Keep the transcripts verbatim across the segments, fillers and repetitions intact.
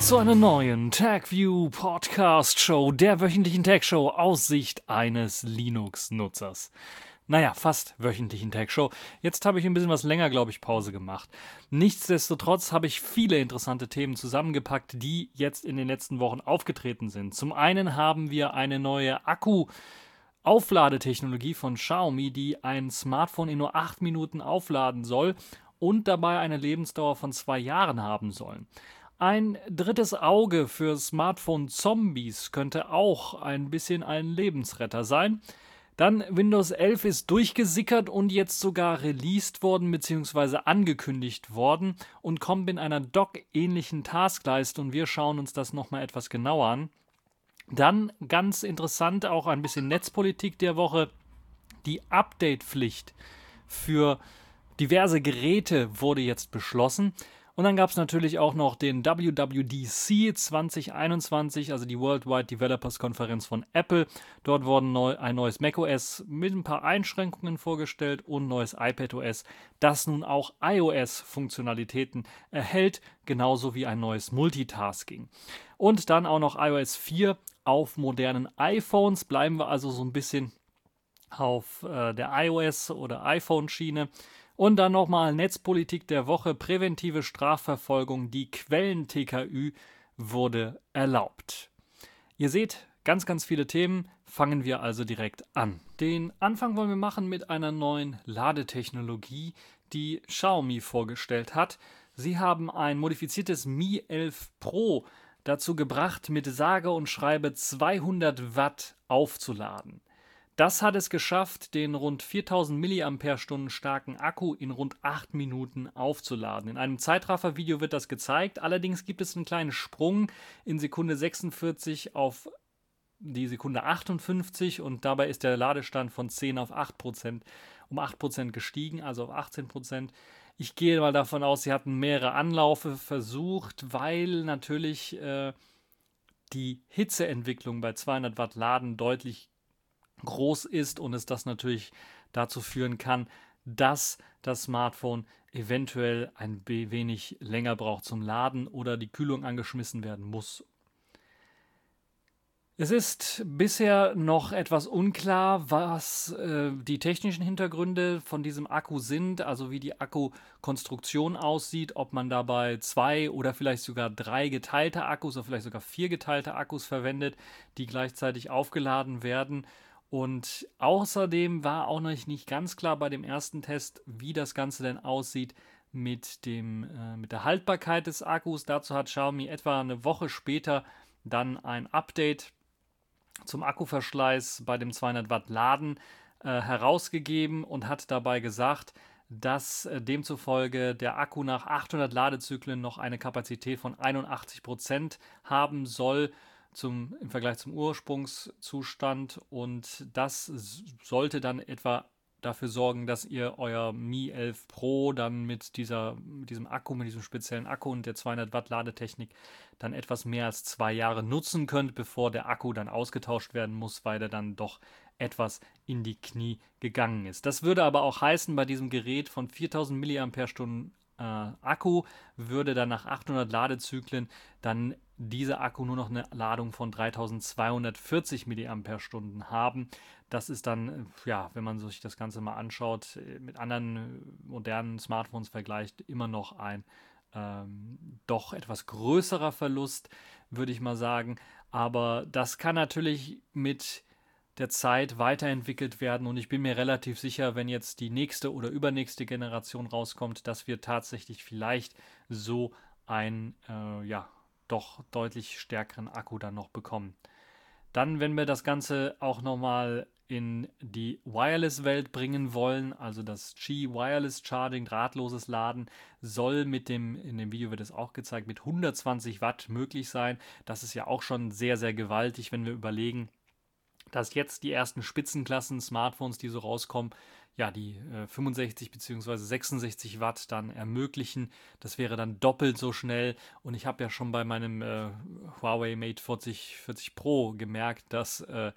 zu einer neuen TechView Podcast Show, der wöchentlichen Tech-Show aus Sicht eines Linux-Nutzers. Naja, fast wöchentlichen Tech-Show. Jetzt habe ich ein bisschen was länger, glaube ich, Pause gemacht. Nichtsdestotrotz habe ich viele interessante Themen zusammengepackt, die jetzt in den letzten Wochen aufgetreten sind. Zum einen haben wir eine neue Akku-Aufladetechnologie von Xiaomi, die ein Smartphone in nur acht Minuten aufladen soll und dabei eine Lebensdauer von zwei Jahren haben soll. Ein drittes Auge für Smartphone-Zombies könnte auch ein bisschen ein Lebensretter sein. Dann Windows elf ist durchgesickert und jetzt sogar released worden bzw. angekündigt worden und kommt in einer Dock-ähnlichen Taskleiste und wir schauen uns das nochmal etwas genauer an. Dann ganz interessant auch ein bisschen Netzpolitik der Woche. Die Update-Pflicht für diverse Geräte wurde jetzt beschlossen. Und dann gab es natürlich auch noch den W W D C zwanzig einundzwanzig, also die Worldwide Developers Konferenz von Apple. Dort wurden neu, ein neues macOS mit ein paar Einschränkungen vorgestellt und neues iPadOS, das nun auch iOS-Funktionalitäten erhält, genauso wie ein neues Multitasking. Und dann auch noch i O S vier auf modernen iPhones. Bleiben wir also so ein bisschen auf äh, der iOS- oder iPhone-Schiene. Und dann nochmal Netzpolitik der Woche, präventive Strafverfolgung, die Quellen-T K Ü wurde erlaubt. Ihr seht, ganz, ganz viele Themen, fangen wir also direkt an. Den Anfang wollen wir machen mit einer neuen Ladetechnologie, die Xiaomi vorgestellt hat. Sie haben ein modifiziertes Mi elf Pro dazu gebracht, mit sage und schreibe zweihundert Watt aufzuladen. Das hat es geschafft, den rund viertausend Milliampere-Stunden starken Akku in rund acht Minuten aufzuladen. In einem Zeitraffer-Video wird das gezeigt, allerdings gibt es einen kleinen Sprung in Sekunde sechsundvierzig auf die Sekunde achtundfünfzig und dabei ist der Ladestand von zehn auf acht Prozent um acht Prozent gestiegen, also auf achtzehn Prozent. Ich gehe mal davon aus, sie hatten mehrere Anläufe versucht, weil natürlich äh, die Hitzeentwicklung bei zweihundert Watt Laden deutlich groß ist und es das natürlich dazu führen kann, dass das Smartphone eventuell ein wenig länger braucht zum Laden oder die Kühlung angeschmissen werden muss. Es ist bisher noch etwas unklar, was äh, die technischen Hintergründe von diesem Akku sind, also wie die Akkukonstruktion aussieht, ob man dabei zwei oder vielleicht sogar drei geteilte Akkus oder vielleicht sogar vier geteilte Akkus verwendet, die gleichzeitig aufgeladen werden. Und außerdem war auch noch nicht ganz klar bei dem ersten Test, wie das Ganze denn aussieht mit, dem, äh, mit der Haltbarkeit des Akkus. Dazu hat Xiaomi etwa eine Woche später dann ein Update zum Akkuverschleiß bei dem zweihundert Watt Laden äh, herausgegeben und hat dabei gesagt, dass äh, demzufolge der Akku nach achthundert Ladezyklen noch eine Kapazität von einundachtzig Prozent haben soll, Zum, im Vergleich zum Ursprungszustand und das sollte dann etwa dafür sorgen, dass ihr euer Mi elf Pro dann mit, dieser, mit diesem Akku, mit diesem speziellen Akku und der zweihundert Watt Ladetechnik dann etwas mehr als zwei Jahre nutzen könnt, bevor der Akku dann ausgetauscht werden muss, weil er dann doch etwas in die Knie gegangen ist. Das würde aber auch heißen, bei diesem Gerät von viertausend Milliampere-Stunden äh, Akku würde dann nach achthundert Ladezyklen dann dieser Akku nur noch eine Ladung von dreitausendzweihundertvierzig Milliampere-Stunden haben. Das ist dann, ja, wenn man sich das Ganze mal anschaut, mit anderen modernen Smartphones vergleicht, immer noch ein ähm, doch etwas größerer Verlust, würde ich mal sagen. Aber das kann natürlich mit der Zeit weiterentwickelt werden und ich bin mir relativ sicher, wenn jetzt die nächste oder übernächste Generation rauskommt, dass wir tatsächlich vielleicht so ein, äh, ja, doch deutlich stärkeren Akku dann noch bekommen. Dann, wenn wir das Ganze auch nochmal in die Wireless-Welt bringen wollen, also das Qi Wireless Charging, drahtloses Laden, soll mit dem, in dem Video wird es auch gezeigt, mit hundertzwanzig Watt möglich sein. Das ist ja auch schon sehr, sehr gewaltig, wenn wir überlegen, dass jetzt die ersten Spitzenklassen-Smartphones, die so rauskommen, ja, die äh, fünfundsechzig bzw. sechsundsechzig Watt dann ermöglichen. Das wäre dann doppelt so schnell. Und ich habe ja schon bei meinem äh, Huawei Mate vierzig, vierzig Pro gemerkt, dass äh,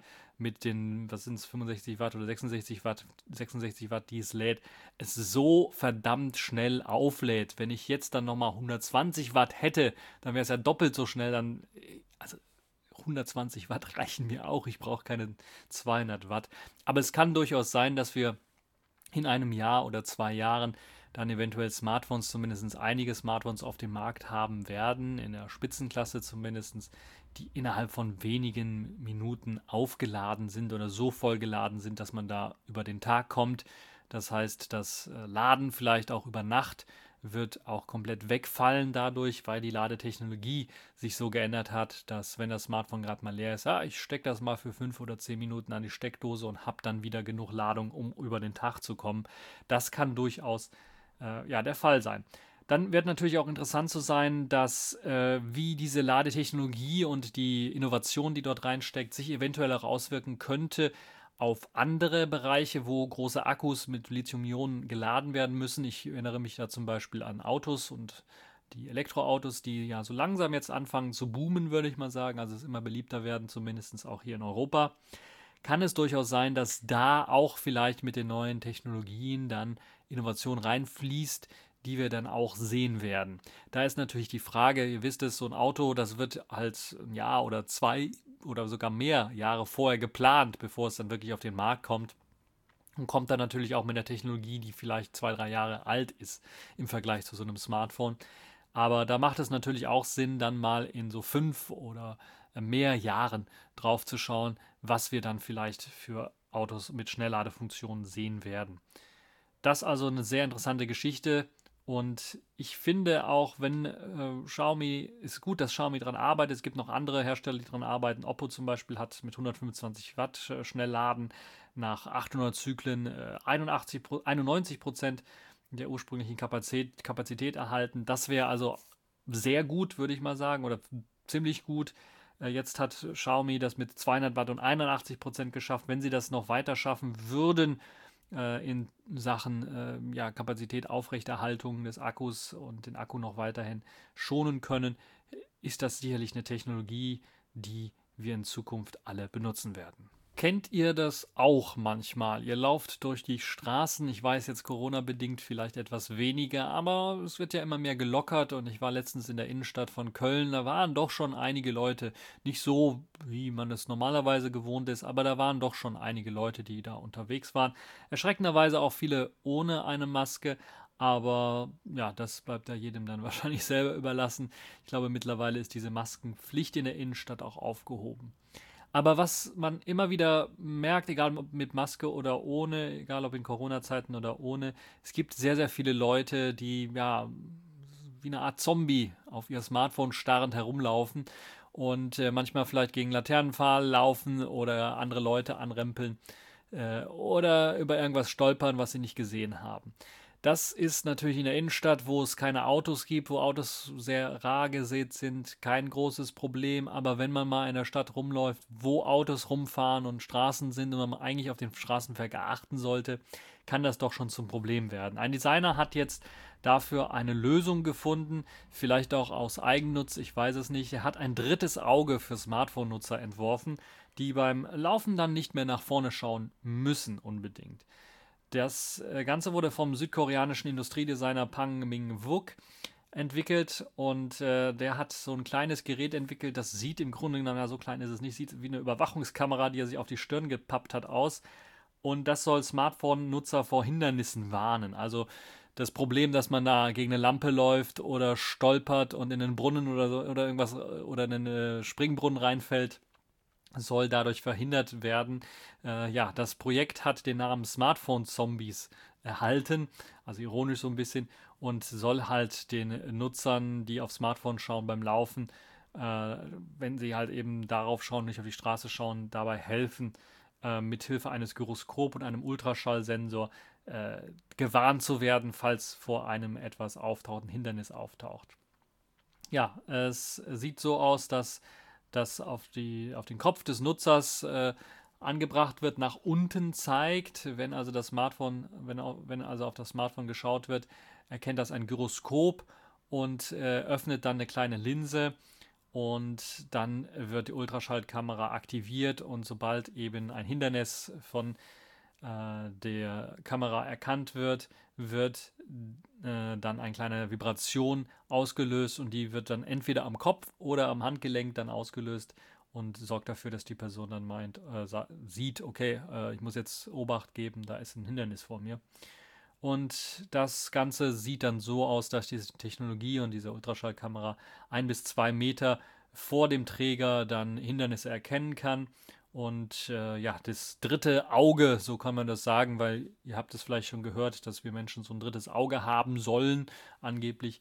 mit den, was sind es, fünfundsechzig Watt oder sechsundsechzig Watt, sechsundsechzig Watt, die es lädt, es so verdammt schnell auflädt. Wenn ich jetzt dann nochmal hundertzwanzig Watt hätte, dann wäre es ja doppelt so schnell. Dann, also hundertzwanzig Watt reichen mir auch. Ich brauche keine zweihundert Watt. Aber es kann durchaus sein, dass wir in einem Jahr oder zwei Jahren dann eventuell Smartphones, zumindest einige Smartphones auf dem Markt haben werden, in der Spitzenklasse zumindest, die innerhalb von wenigen Minuten aufgeladen sind oder so vollgeladen sind, dass man da über den Tag kommt. Das heißt, das Laden vielleicht auch über Nacht wird auch komplett wegfallen dadurch, weil die Ladetechnologie sich so geändert hat, dass wenn das Smartphone gerade mal leer ist, ja, ich stecke das mal für fünf oder zehn Minuten an die Steckdose und habe dann wieder genug Ladung, um über den Tag zu kommen. Das kann durchaus äh, ja, der Fall sein. Dann wird natürlich auch interessant zu sein, dass äh, wie diese Ladetechnologie und die Innovation, die dort reinsteckt, sich eventuell auch auswirken könnte auf andere Bereiche, wo große Akkus mit Lithium-Ionen geladen werden müssen. Ich erinnere mich da zum Beispiel an Autos und die Elektroautos, die ja so langsam jetzt anfangen zu boomen, würde ich mal sagen, also es immer beliebter werden, zumindest auch hier in Europa. Kann es durchaus sein, dass da auch vielleicht mit den neuen Technologien dann Innovation reinfließt, die wir dann auch sehen werden. Da ist natürlich die Frage, ihr wisst es, so ein Auto, das wird halt ein Jahr oder zwei oder sogar mehr Jahre vorher geplant, bevor es dann wirklich auf den Markt kommt. Und kommt dann natürlich auch mit der Technologie, die vielleicht zwei, drei Jahre alt ist im Vergleich zu so einem Smartphone. Aber da macht es natürlich auch Sinn, dann mal in so fünf oder mehr Jahren drauf zu schauen, was wir dann vielleicht für Autos mit Schnellladefunktionen sehen werden. Das ist also eine sehr interessante Geschichte. Und ich finde auch, wenn äh, Xiaomi, ist gut, dass Xiaomi daran arbeitet, es gibt noch andere Hersteller, die daran arbeiten. Oppo zum Beispiel hat mit hundertfünfundzwanzig Watt äh, Schnellladen nach achthundert Zyklen äh, einundachtzig, einundneunzig Prozent der ursprünglichen Kapazität, Kapazität erhalten. Das wäre also sehr gut, würde ich mal sagen, oder ziemlich gut. Äh, jetzt hat Xiaomi das mit zweihundert Watt und einundachtzig Prozent geschafft. Wenn sie das noch weiter schaffen würden, in Sachen äh, ja, Kapazität, Aufrechterhaltung des Akkus und den Akku noch weiterhin schonen können, ist das sicherlich eine Technologie, die wir in Zukunft alle benutzen werden. Kennt ihr das auch manchmal? Ihr lauft durch die Straßen, ich weiß jetzt Corona-bedingt vielleicht etwas weniger, aber es wird ja immer mehr gelockert und ich war letztens in der Innenstadt von Köln, da waren doch schon einige Leute, nicht so, wie man es normalerweise gewohnt ist, aber da waren doch schon einige Leute, die da unterwegs waren. Erschreckenderweise auch viele ohne eine Maske, aber ja, das bleibt ja jedem dann wahrscheinlich selber überlassen. Ich glaube, mittlerweile ist diese Maskenpflicht in der Innenstadt auch aufgehoben. Aber was man immer wieder merkt, egal ob mit Maske oder ohne, egal ob in Corona-Zeiten oder ohne, es gibt sehr, sehr viele Leute, die ja wie eine Art Zombie auf ihr Smartphone starrend herumlaufen und äh, manchmal vielleicht gegen Laternenpfahl laufen oder andere Leute anrempeln äh, oder über irgendwas stolpern, was sie nicht gesehen haben. Das ist natürlich in der Innenstadt, wo es keine Autos gibt, wo Autos sehr rar gesät sind, kein großes Problem. Aber wenn man mal in der Stadt rumläuft, wo Autos rumfahren und Straßen sind und man eigentlich auf den Straßenverkehr achten sollte, kann das doch schon zum Problem werden. Ein Designer hat jetzt dafür eine Lösung gefunden, vielleicht auch aus Eigennutz, ich weiß es nicht. Er hat ein drittes Auge für Smartphone-Nutzer entworfen, die beim Laufen dann nicht mehr nach vorne schauen müssen unbedingt. Das Ganze wurde vom südkoreanischen Industriedesigner Pang Ming-wook entwickelt und äh, der hat so ein kleines Gerät entwickelt, das sieht im Grunde genommen, ja so klein ist es nicht, sieht wie eine Überwachungskamera, die er sich auf die Stirn gepappt hat, aus. Und das soll Smartphone-Nutzer vor Hindernissen warnen. Also das Problem, dass man da gegen eine Lampe läuft oder stolpert und in einen Brunnen oder so oder irgendwas oder in einen Springbrunnen reinfällt, soll dadurch verhindert werden. Äh, ja, das Projekt hat den Namen Smartphone Zombies erhalten, also ironisch so ein bisschen, und soll halt den Nutzern, die auf Smartphone schauen beim Laufen, äh, wenn sie halt eben darauf schauen, nicht auf die Straße schauen, dabei helfen, äh, mithilfe eines Gyroskop und einem Ultraschallsensor äh, gewarnt zu werden, falls vor einem etwas auftaucht, ein Hindernis auftaucht. Ja, es sieht so aus, dass das auf, die, auf den Kopf des Nutzers äh, angebracht wird, nach unten zeigt. Wenn also das Smartphone, wenn, wenn also auf das Smartphone geschaut wird, erkennt das ein Gyroskop und äh, öffnet dann eine kleine Linse und dann wird die Ultraschallkamera aktiviert und sobald eben ein Hindernis von äh, der Kamera erkannt wird, wird äh, dann eine kleine Vibration ausgelöst und die wird dann entweder am Kopf oder am Handgelenk dann ausgelöst und sorgt dafür, dass die Person dann meint, äh, sieht, okay, äh, ich muss jetzt Obacht geben, da ist ein Hindernis vor mir. Und das Ganze sieht dann so aus, dass diese Technologie und diese Ultraschallkamera ein bis zwei Meter vor dem Träger dann Hindernisse erkennen kann. Und äh, ja, das dritte Auge, so kann man das sagen, weil ihr habt es vielleicht schon gehört, dass wir Menschen so ein drittes Auge haben sollen, angeblich.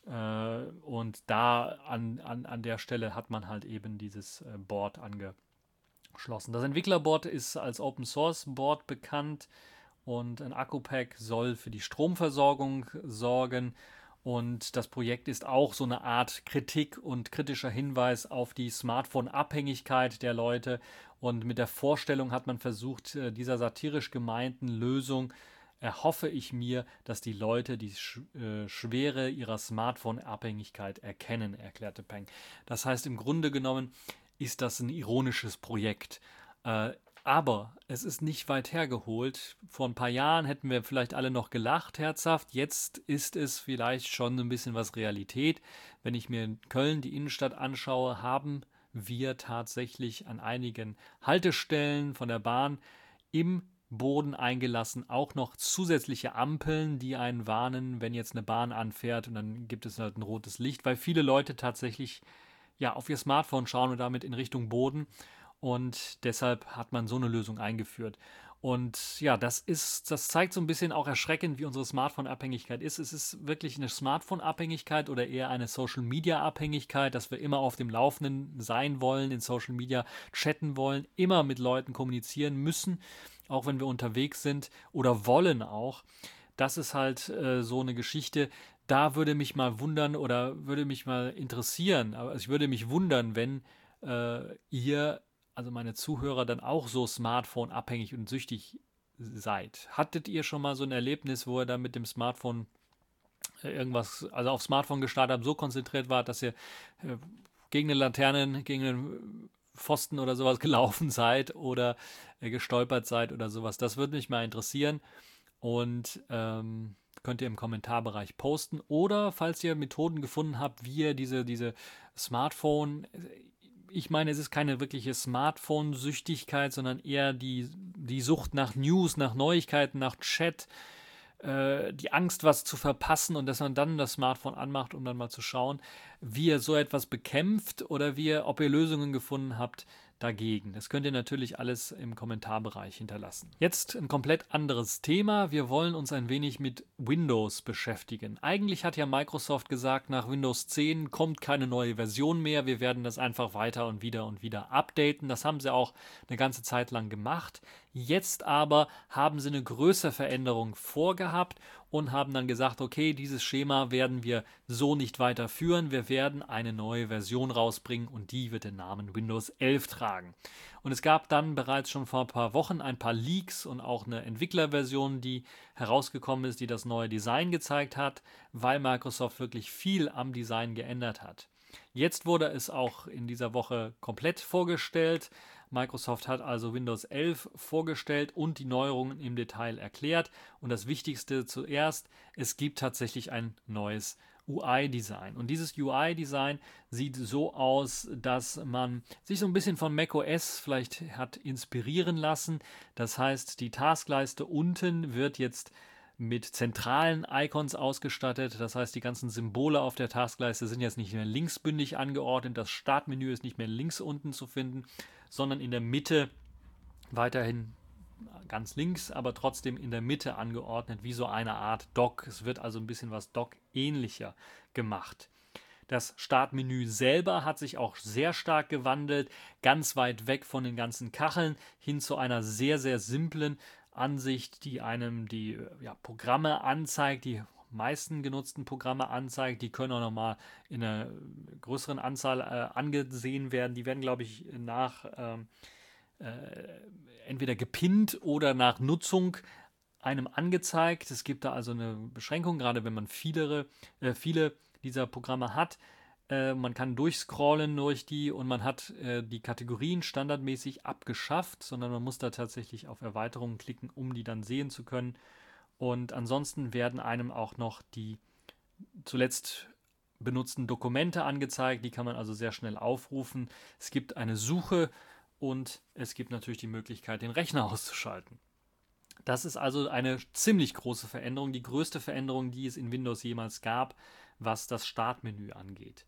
Äh, und da an, an, an der Stelle hat man halt eben dieses äh, Board angeschlossen. Das Entwicklerboard ist als Open Source Board bekannt. Und ein Akku-Pack soll für die Stromversorgung sorgen. Und das Projekt ist auch so eine Art Kritik und kritischer Hinweis auf die Smartphone-Abhängigkeit der Leute. Und mit der Vorstellung hat man versucht, dieser satirisch gemeinten Lösung erhoffe ich mir, dass die Leute die Schwere ihrer Smartphone-Abhängigkeit erkennen, erklärte Peng. Das heißt, im Grunde genommen ist das ein ironisches Projekt. Äh, Aber es ist nicht weit hergeholt. Vor ein paar Jahren hätten wir vielleicht alle noch gelacht, herzhaft. Jetzt ist es vielleicht schon ein bisschen was Realität. Wenn ich mir in Köln die Innenstadt anschaue, haben wir tatsächlich an einigen Haltestellen von der Bahn im Boden eingelassen auch noch zusätzliche Ampeln, die einen warnen, wenn jetzt eine Bahn anfährt und dann gibt es halt ein rotes Licht, weil viele Leute tatsächlich ja auf ihr Smartphone schauen und damit in Richtung Boden. Und deshalb hat man so eine Lösung eingeführt. Und ja, das ist, das zeigt so ein bisschen auch erschreckend, wie unsere Smartphone-Abhängigkeit ist. Es ist wirklich eine Smartphone-Abhängigkeit oder eher eine Social-Media-Abhängigkeit, dass wir immer auf dem Laufenden sein wollen, in Social Media chatten wollen, immer mit Leuten kommunizieren müssen, auch wenn wir unterwegs sind oder wollen auch. Das ist halt äh, so eine Geschichte. Da würde mich mal wundern oder würde mich mal interessieren, aber ich würde mich wundern, wenn äh, ihr also meine Zuhörer, dann auch so Smartphone-abhängig und süchtig seid. Hattet ihr schon mal so ein Erlebnis, wo ihr dann mit dem Smartphone äh, irgendwas, also auf Smartphone gestartet habt, so konzentriert wart, dass ihr äh, gegen eine Laterne, gegen einen Pfosten oder sowas gelaufen seid oder äh, gestolpert seid oder sowas? Das würde mich mal interessieren und ähm, könnt ihr im Kommentarbereich posten oder falls ihr Methoden gefunden habt, wie ihr diese, diese Smartphone ich meine, es ist keine wirkliche Smartphone-Süchtigkeit, sondern eher die, die Sucht nach News, nach Neuigkeiten, nach Chat, äh, die Angst, was zu verpassen und dass man dann das Smartphone anmacht, um dann mal zu schauen, wie ihr so etwas bekämpft oder wie ihr, ob ihr Lösungen gefunden habt dagegen. Das könnt ihr natürlich alles im Kommentarbereich hinterlassen. Jetzt ein komplett anderes Thema. Wir wollen uns ein wenig mit Windows beschäftigen. Eigentlich hat ja Microsoft gesagt, nach Windows zehn kommt keine neue Version mehr. Wir werden das einfach weiter und wieder und wieder updaten. Das haben sie auch eine ganze Zeit lang gemacht. Jetzt aber haben sie eine größere Veränderung vorgehabt und haben dann gesagt, okay, dieses Schema werden wir so nicht weiterführen. Wir werden eine neue Version rausbringen und die wird den Namen Windows elf tragen. Und es gab dann bereits schon vor ein paar Wochen ein paar Leaks und auch eine Entwicklerversion, die herausgekommen ist, die das neue Design gezeigt hat, weil Microsoft wirklich viel am Design geändert hat. Jetzt wurde es auch in dieser Woche komplett vorgestellt. Microsoft hat also Windows elf vorgestellt und die Neuerungen im Detail erklärt. Und das Wichtigste zuerst, es gibt tatsächlich ein neues U I-Design. Und dieses U I-Design sieht so aus, dass man sich so ein bisschen von macOS vielleicht hat inspirieren lassen. Das heißt, die Taskleiste unten wird jetzt mit zentralen Icons ausgestattet. Das heißt, die ganzen Symbole auf der Taskleiste sind jetzt nicht mehr linksbündig angeordnet. Das Startmenü ist nicht mehr links unten zu finden, sondern in der Mitte, weiterhin ganz links, aber trotzdem in der Mitte angeordnet, wie so eine Art Dock. Es wird also ein bisschen was Dock-ähnlicher gemacht. Das Startmenü selber hat sich auch sehr stark gewandelt, ganz weit weg von den ganzen Kacheln hin zu einer sehr, sehr simplen Ansicht, die einem die ja, Programme anzeigt, die meisten genutzten Programme anzeigt. Die können auch nochmal in einer größeren Anzahl äh, angesehen werden. Die werden, glaube ich, nach ähm, äh, entweder gepinnt oder nach Nutzung einem angezeigt. Es gibt da also eine Beschränkung, gerade wenn man viele, äh, viele dieser Programme hat. Äh, man kann durchscrollen durch die und man hat äh, die Kategorien standardmäßig abgeschafft, sondern man muss da tatsächlich auf Erweiterungen klicken, um die dann sehen zu können. Und ansonsten werden einem auch noch die zuletzt benutzten Dokumente angezeigt. Die kann man also sehr schnell aufrufen. Es gibt eine Suche und es gibt natürlich die Möglichkeit, den Rechner auszuschalten. Das ist also eine ziemlich große Veränderung, die größte Veränderung, die es in Windows jemals gab, was das Startmenü angeht.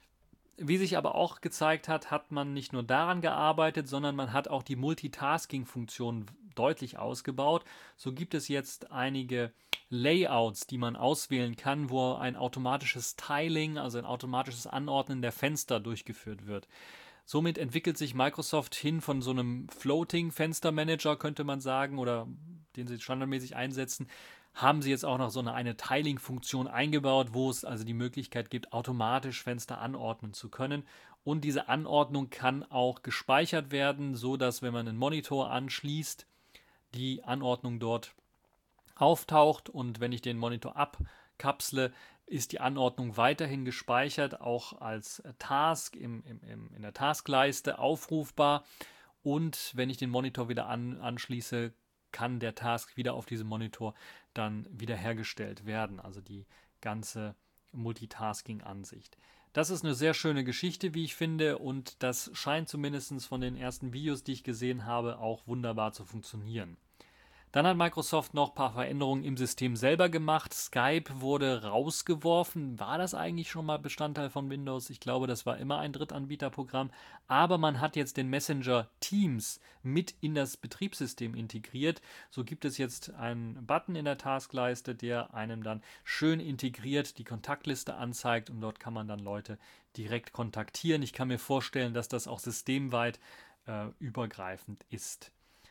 Wie sich aber auch gezeigt hat, hat man nicht nur daran gearbeitet, sondern man hat auch die Multitasking-Funktion deutlich ausgebaut. So gibt es jetzt einige Layouts, die man auswählen kann, wo ein automatisches Tiling, also ein automatisches Anordnen der Fenster durchgeführt wird. Somit entwickelt sich Microsoft hin von so einem Floating-Fenster-Manager, könnte man sagen, oder den sie standardmäßig einsetzen, haben sie jetzt auch noch so eine, eine Tiling-Funktion eingebaut, wo es also die Möglichkeit gibt, automatisch Fenster anordnen zu können. Und diese Anordnung kann auch gespeichert werden, so dass, wenn man einen Monitor anschließt, die Anordnung dort auftaucht. Und wenn ich den Monitor abkapsle, ist die Anordnung weiterhin gespeichert, auch als Task im, im, im, in der Taskleiste aufrufbar. Und wenn ich den Monitor wieder an, anschließe, kann der Task wieder auf diesem Monitor dann wiederhergestellt werden. Also die ganze Multitasking-Ansicht. Das ist eine sehr schöne Geschichte, wie ich finde, und das scheint zumindest von den ersten Videos, die ich gesehen habe, auch wunderbar zu funktionieren. Dann hat Microsoft noch ein paar Veränderungen im System selber gemacht. Skype wurde rausgeworfen. War das eigentlich schon mal Bestandteil von Windows? Ich glaube, das war immer ein Drittanbieterprogramm. Aber man hat jetzt den Messenger Teams mit in das Betriebssystem integriert. So gibt es jetzt einen Button in der Taskleiste, der einem dann schön integriert die Kontaktliste anzeigt. Und dort kann man dann Leute direkt kontaktieren. Ich kann mir vorstellen, dass das auch systemweit äh, übergreifend ist.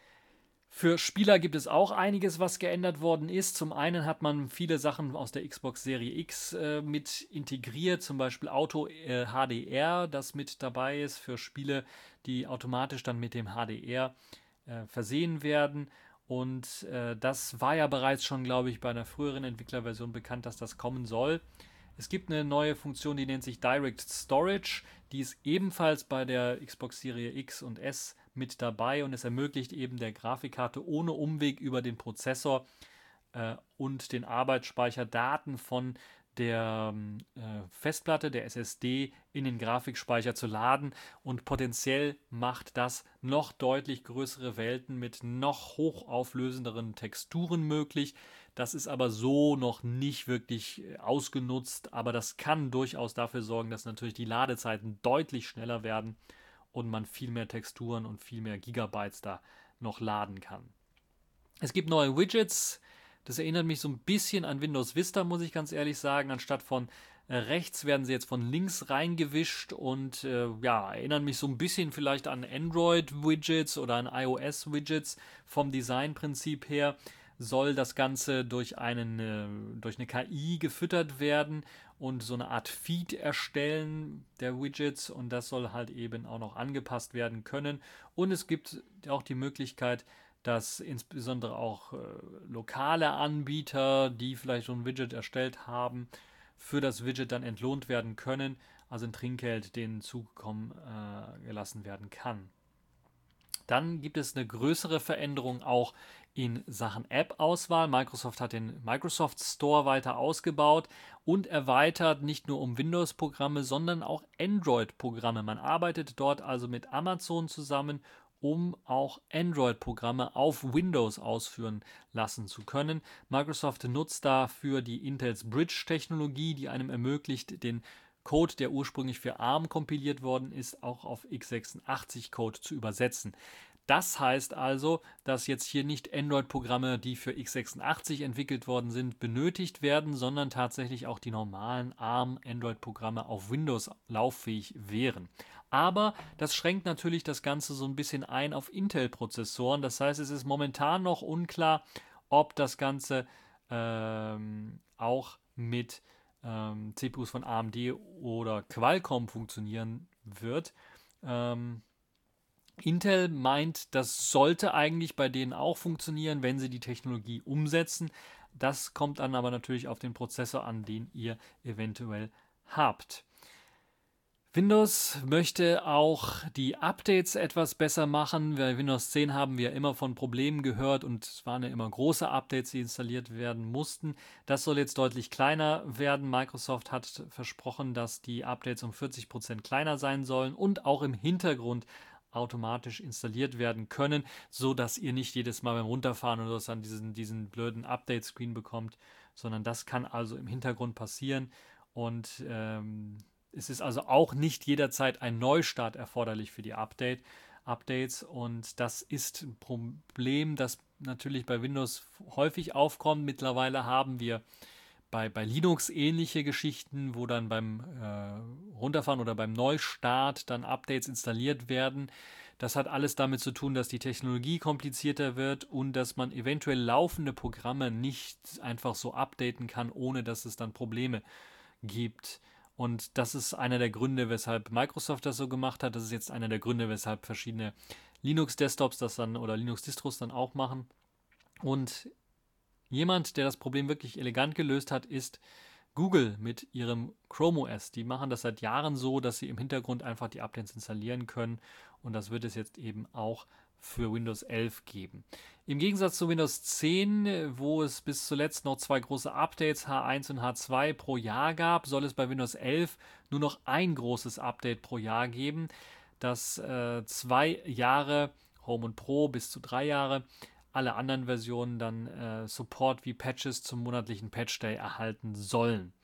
Für Spieler gibt es auch einiges, was geändert worden ist. Zum einen hat man viele Sachen aus der Xbox Serie X äh, mit integriert, zum Beispiel Auto äh, H D R, das mit dabei ist für Spiele, die automatisch dann mit dem H D R äh, versehen werden. Und äh, das war ja bereits schon, glaube ich, bei einer früheren Entwicklerversion bekannt, dass das kommen soll. Es gibt eine neue Funktion, die nennt sich Direct Storage. Die ist ebenfalls bei der Xbox Serie X und S mit dabei und es ermöglicht eben der Grafikkarte ohne Umweg über den Prozessor äh, und den Arbeitsspeicher Daten von der äh, Festplatte, der S S D, in den Grafikspeicher zu laden, und potenziell macht das noch deutlich größere Welten mit noch hochauflösenderen Texturen möglich. Das ist aber so noch nicht wirklich ausgenutzt, aber das kann durchaus dafür sorgen, dass natürlich die Ladezeiten deutlich schneller werden und man viel mehr Texturen und viel mehr Gigabytes da noch laden kann. Es gibt neue Widgets. Das erinnert mich so ein bisschen an Windows Vista, muss ich ganz ehrlich sagen. Anstatt von äh, rechts werden sie jetzt von links reingewischt und äh, ja, erinnern mich so ein bisschen vielleicht an Android-Widgets oder an iOS-Widgets vom Designprinzip her. Soll das Ganze durch, einen, äh, durch eine K I gefüttert werden und so eine Art Feed erstellen der Widgets, und das soll halt eben auch noch angepasst werden können. Und es gibt auch die Möglichkeit, dass insbesondere auch äh, lokale Anbieter, die vielleicht so ein Widget erstellt haben, für das Widget dann entlohnt werden können, also ein Trinkgeld denen zukommen äh, gelassen werden kann. Dann gibt es eine größere Veränderung auch in Sachen App-Auswahl. Microsoft hat den Microsoft Store weiter ausgebaut und erweitert, nicht nur um Windows-Programme, sondern auch Android-Programme. Man arbeitet dort also mit Amazon zusammen, um auch Android-Programme auf Windows ausführen lassen zu können. Microsoft nutzt dafür die Intels Bridge-Technologie, die einem ermöglicht, den Code, der ursprünglich für ARM kompiliert worden ist, auch auf x sechsundachtzig-Code zu übersetzen. Das heißt also, dass jetzt hier nicht Android-Programme, die für x sechsundachtzig entwickelt worden sind, benötigt werden, sondern tatsächlich auch die normalen ARM-Android-Programme auf Windows lauffähig wären. Aber das schränkt natürlich das Ganze so ein bisschen ein auf Intel-Prozessoren. Das heißt, es ist momentan noch unklar, ob das Ganze ähm, auch mit ähm, C P Us von A M D oder Qualcomm funktionieren wird. Ähm, Intel meint, das sollte eigentlich bei denen auch funktionieren, wenn sie die Technologie umsetzen. Das kommt dann aber natürlich auf den Prozessor an, den ihr eventuell habt. Windows möchte auch die Updates etwas besser machen. Bei Windows zehn haben wir immer von Problemen gehört und es waren ja immer große Updates, die installiert werden mussten. Das soll jetzt deutlich kleiner werden. Microsoft hat versprochen, dass die Updates um vierzig Prozent kleiner sein sollen und auch im Hintergrund automatisch installiert werden können, so dass ihr nicht jedes Mal beim Runterfahren oder so dann diesen, diesen blöden Update-Screen bekommt, sondern das kann also im Hintergrund passieren und ähm, es ist also auch nicht jederzeit ein Neustart erforderlich für die Update, Updates und das ist ein Problem, das natürlich bei Windows häufig aufkommt. Mittlerweile haben wir bei, bei Linux ähnliche Geschichten, wo dann beim äh, Runterfahren oder beim Neustart dann Updates installiert werden. Das hat alles damit zu tun, dass die Technologie komplizierter wird und dass man eventuell laufende Programme nicht einfach so updaten kann, ohne dass es dann Probleme gibt. Und das ist einer der Gründe, weshalb Microsoft das so gemacht hat. Das ist jetzt einer der Gründe, weshalb verschiedene Linux-Desktops das dann oder Linux-Distros dann auch machen. Und jemand, der das Problem wirklich elegant gelöst hat, ist Google mit ihrem Chrome O S. Die machen das seit Jahren so, dass sie im Hintergrund einfach die Updates installieren können. Und das wird es jetzt eben auch für Windows elf geben. Im Gegensatz zu Windows zehn, wo es bis zuletzt noch zwei große Updates H eins und H zwei pro Jahr gab, soll es bei Windows elf nur noch ein großes Update pro Jahr geben, das äh, zwei Jahre Home und Pro bis zu drei Jahre, alle anderen Versionen dann äh, Support wie Patches zum monatlichen Patch Day erhalten sollen.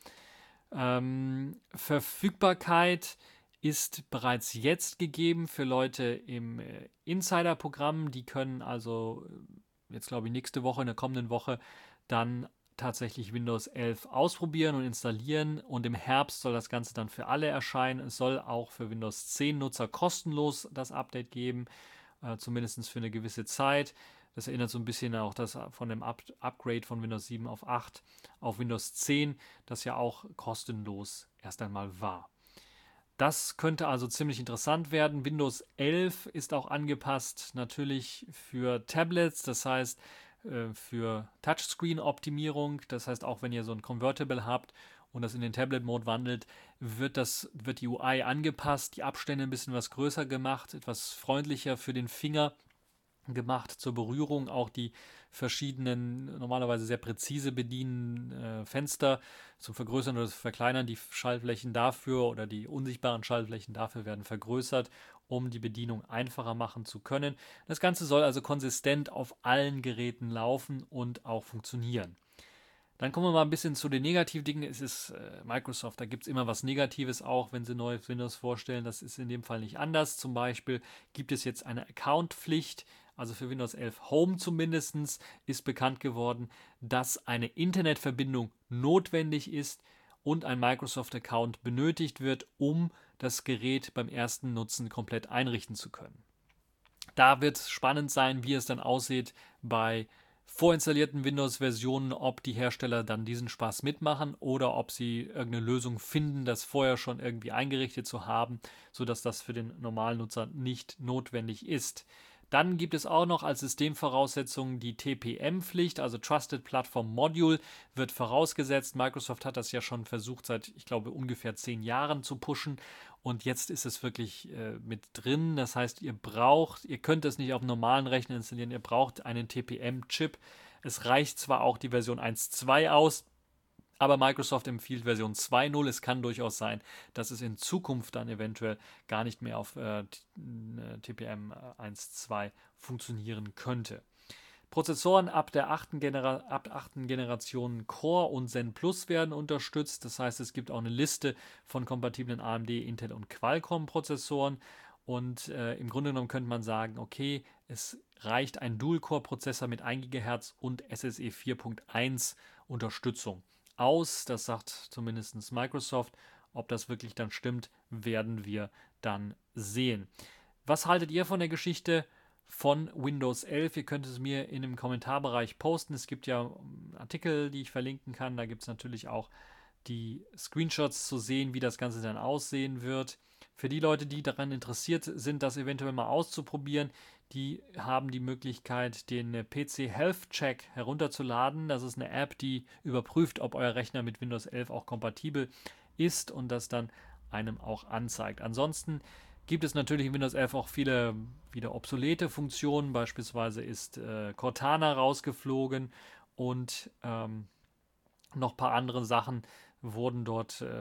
Ähm, Verfügbarkeit ist bereits jetzt gegeben für Leute im äh, Insider-Programm. Die können also jetzt, glaube ich, nächste Woche, in der kommenden Woche dann tatsächlich Windows elf ausprobieren und installieren. Und im Herbst soll das Ganze dann für alle erscheinen. Es soll auch für Windows zehn Nutzer kostenlos das Update geben, äh, zumindest für eine gewisse Zeit. Das erinnert so ein bisschen auch das von dem Up Upgrade von Windows sieben auf acht auf Windows zehn, das ja auch kostenlos erst einmal war. Das könnte also ziemlich interessant werden. Windows elf ist auch angepasst natürlich für Tablets, das heißt äh, für Touchscreen-Optimierung. Das heißt, auch wenn ihr so ein Convertible habt und das in den Tablet-Mode wandelt, wird, das, wird die U I angepasst, die Abstände ein bisschen was größer gemacht, etwas freundlicher für den Finger gemacht zur Berührung, auch die verschiedenen, normalerweise sehr präzise bedienen äh, Fenster zum Vergrößern oder Verkleinern, die Schaltflächen dafür oder die unsichtbaren Schaltflächen dafür werden vergrößert, um die Bedienung einfacher machen zu können. Das Ganze soll also konsistent auf allen Geräten laufen und auch funktionieren. Dann kommen wir mal ein bisschen zu den negativen Dingen. Es ist äh, Microsoft, da gibt es immer was Negatives auch, wenn sie neues Windows vorstellen. Das ist in dem Fall nicht anders. Zum Beispiel gibt es jetzt eine Account-Pflicht. Also für Windows elf Home zumindest ist bekannt geworden, dass eine Internetverbindung notwendig ist und ein Microsoft-Account benötigt wird, um das Gerät beim ersten Nutzen komplett einrichten zu können. Da wird es spannend sein, wie es dann aussieht bei vorinstallierten Windows-Versionen, ob die Hersteller dann diesen Spaß mitmachen oder ob sie irgendeine Lösung finden, das vorher schon irgendwie eingerichtet zu haben, sodass das für den normalen Nutzer nicht notwendig ist. Dann gibt es auch noch als Systemvoraussetzung die T P M-Pflicht, also Trusted Platform Module wird vorausgesetzt. Microsoft hat das ja schon versucht seit, ich glaube, ungefähr zehn Jahren zu pushen und jetzt ist es wirklich äh, mit drin. Das heißt, ihr braucht, ihr könnt es nicht auf einem normalen Rechner installieren, ihr braucht einen T P M-Chip. Es reicht zwar auch die Version eins Punkt zwei aus, aber Microsoft empfiehlt Version zwei Punkt null. Es kann durchaus sein, dass es in Zukunft dann eventuell gar nicht mehr auf äh, T P M eins Punkt zwei funktionieren könnte. Prozessoren ab der achten Genera- ab achten Generation Core und Zen Plus werden unterstützt. Das heißt, es gibt auch eine Liste von kompatiblen A M D, Intel und Qualcomm-Prozessoren. Und äh, im Grunde genommen könnte man sagen, okay, es reicht ein Dual-Core-Prozessor mit ein Gigahertz und S S E vier Punkt eins Unterstützung aus. Das sagt zumindest Microsoft. Ob das wirklich dann stimmt, werden wir dann sehen. Was haltet ihr von der Geschichte von Windows elf? Ihr könnt es mir in dem Kommentarbereich posten. Es gibt ja Artikel, die ich verlinken kann. Da gibt es natürlich auch die Screenshots zu sehen, wie das Ganze dann aussehen wird. Für die Leute, die daran interessiert sind, das eventuell mal auszuprobieren, die haben die Möglichkeit, den P C Health Check herunterzuladen. Das ist eine App, die überprüft, ob euer Rechner mit Windows elf auch kompatibel ist und das dann einem auch anzeigt. Ansonsten gibt es natürlich in Windows elf auch viele wieder obsolete Funktionen. Beispielsweise ist äh, Cortana rausgeflogen und ähm, noch ein paar andere Sachen wurden dort äh,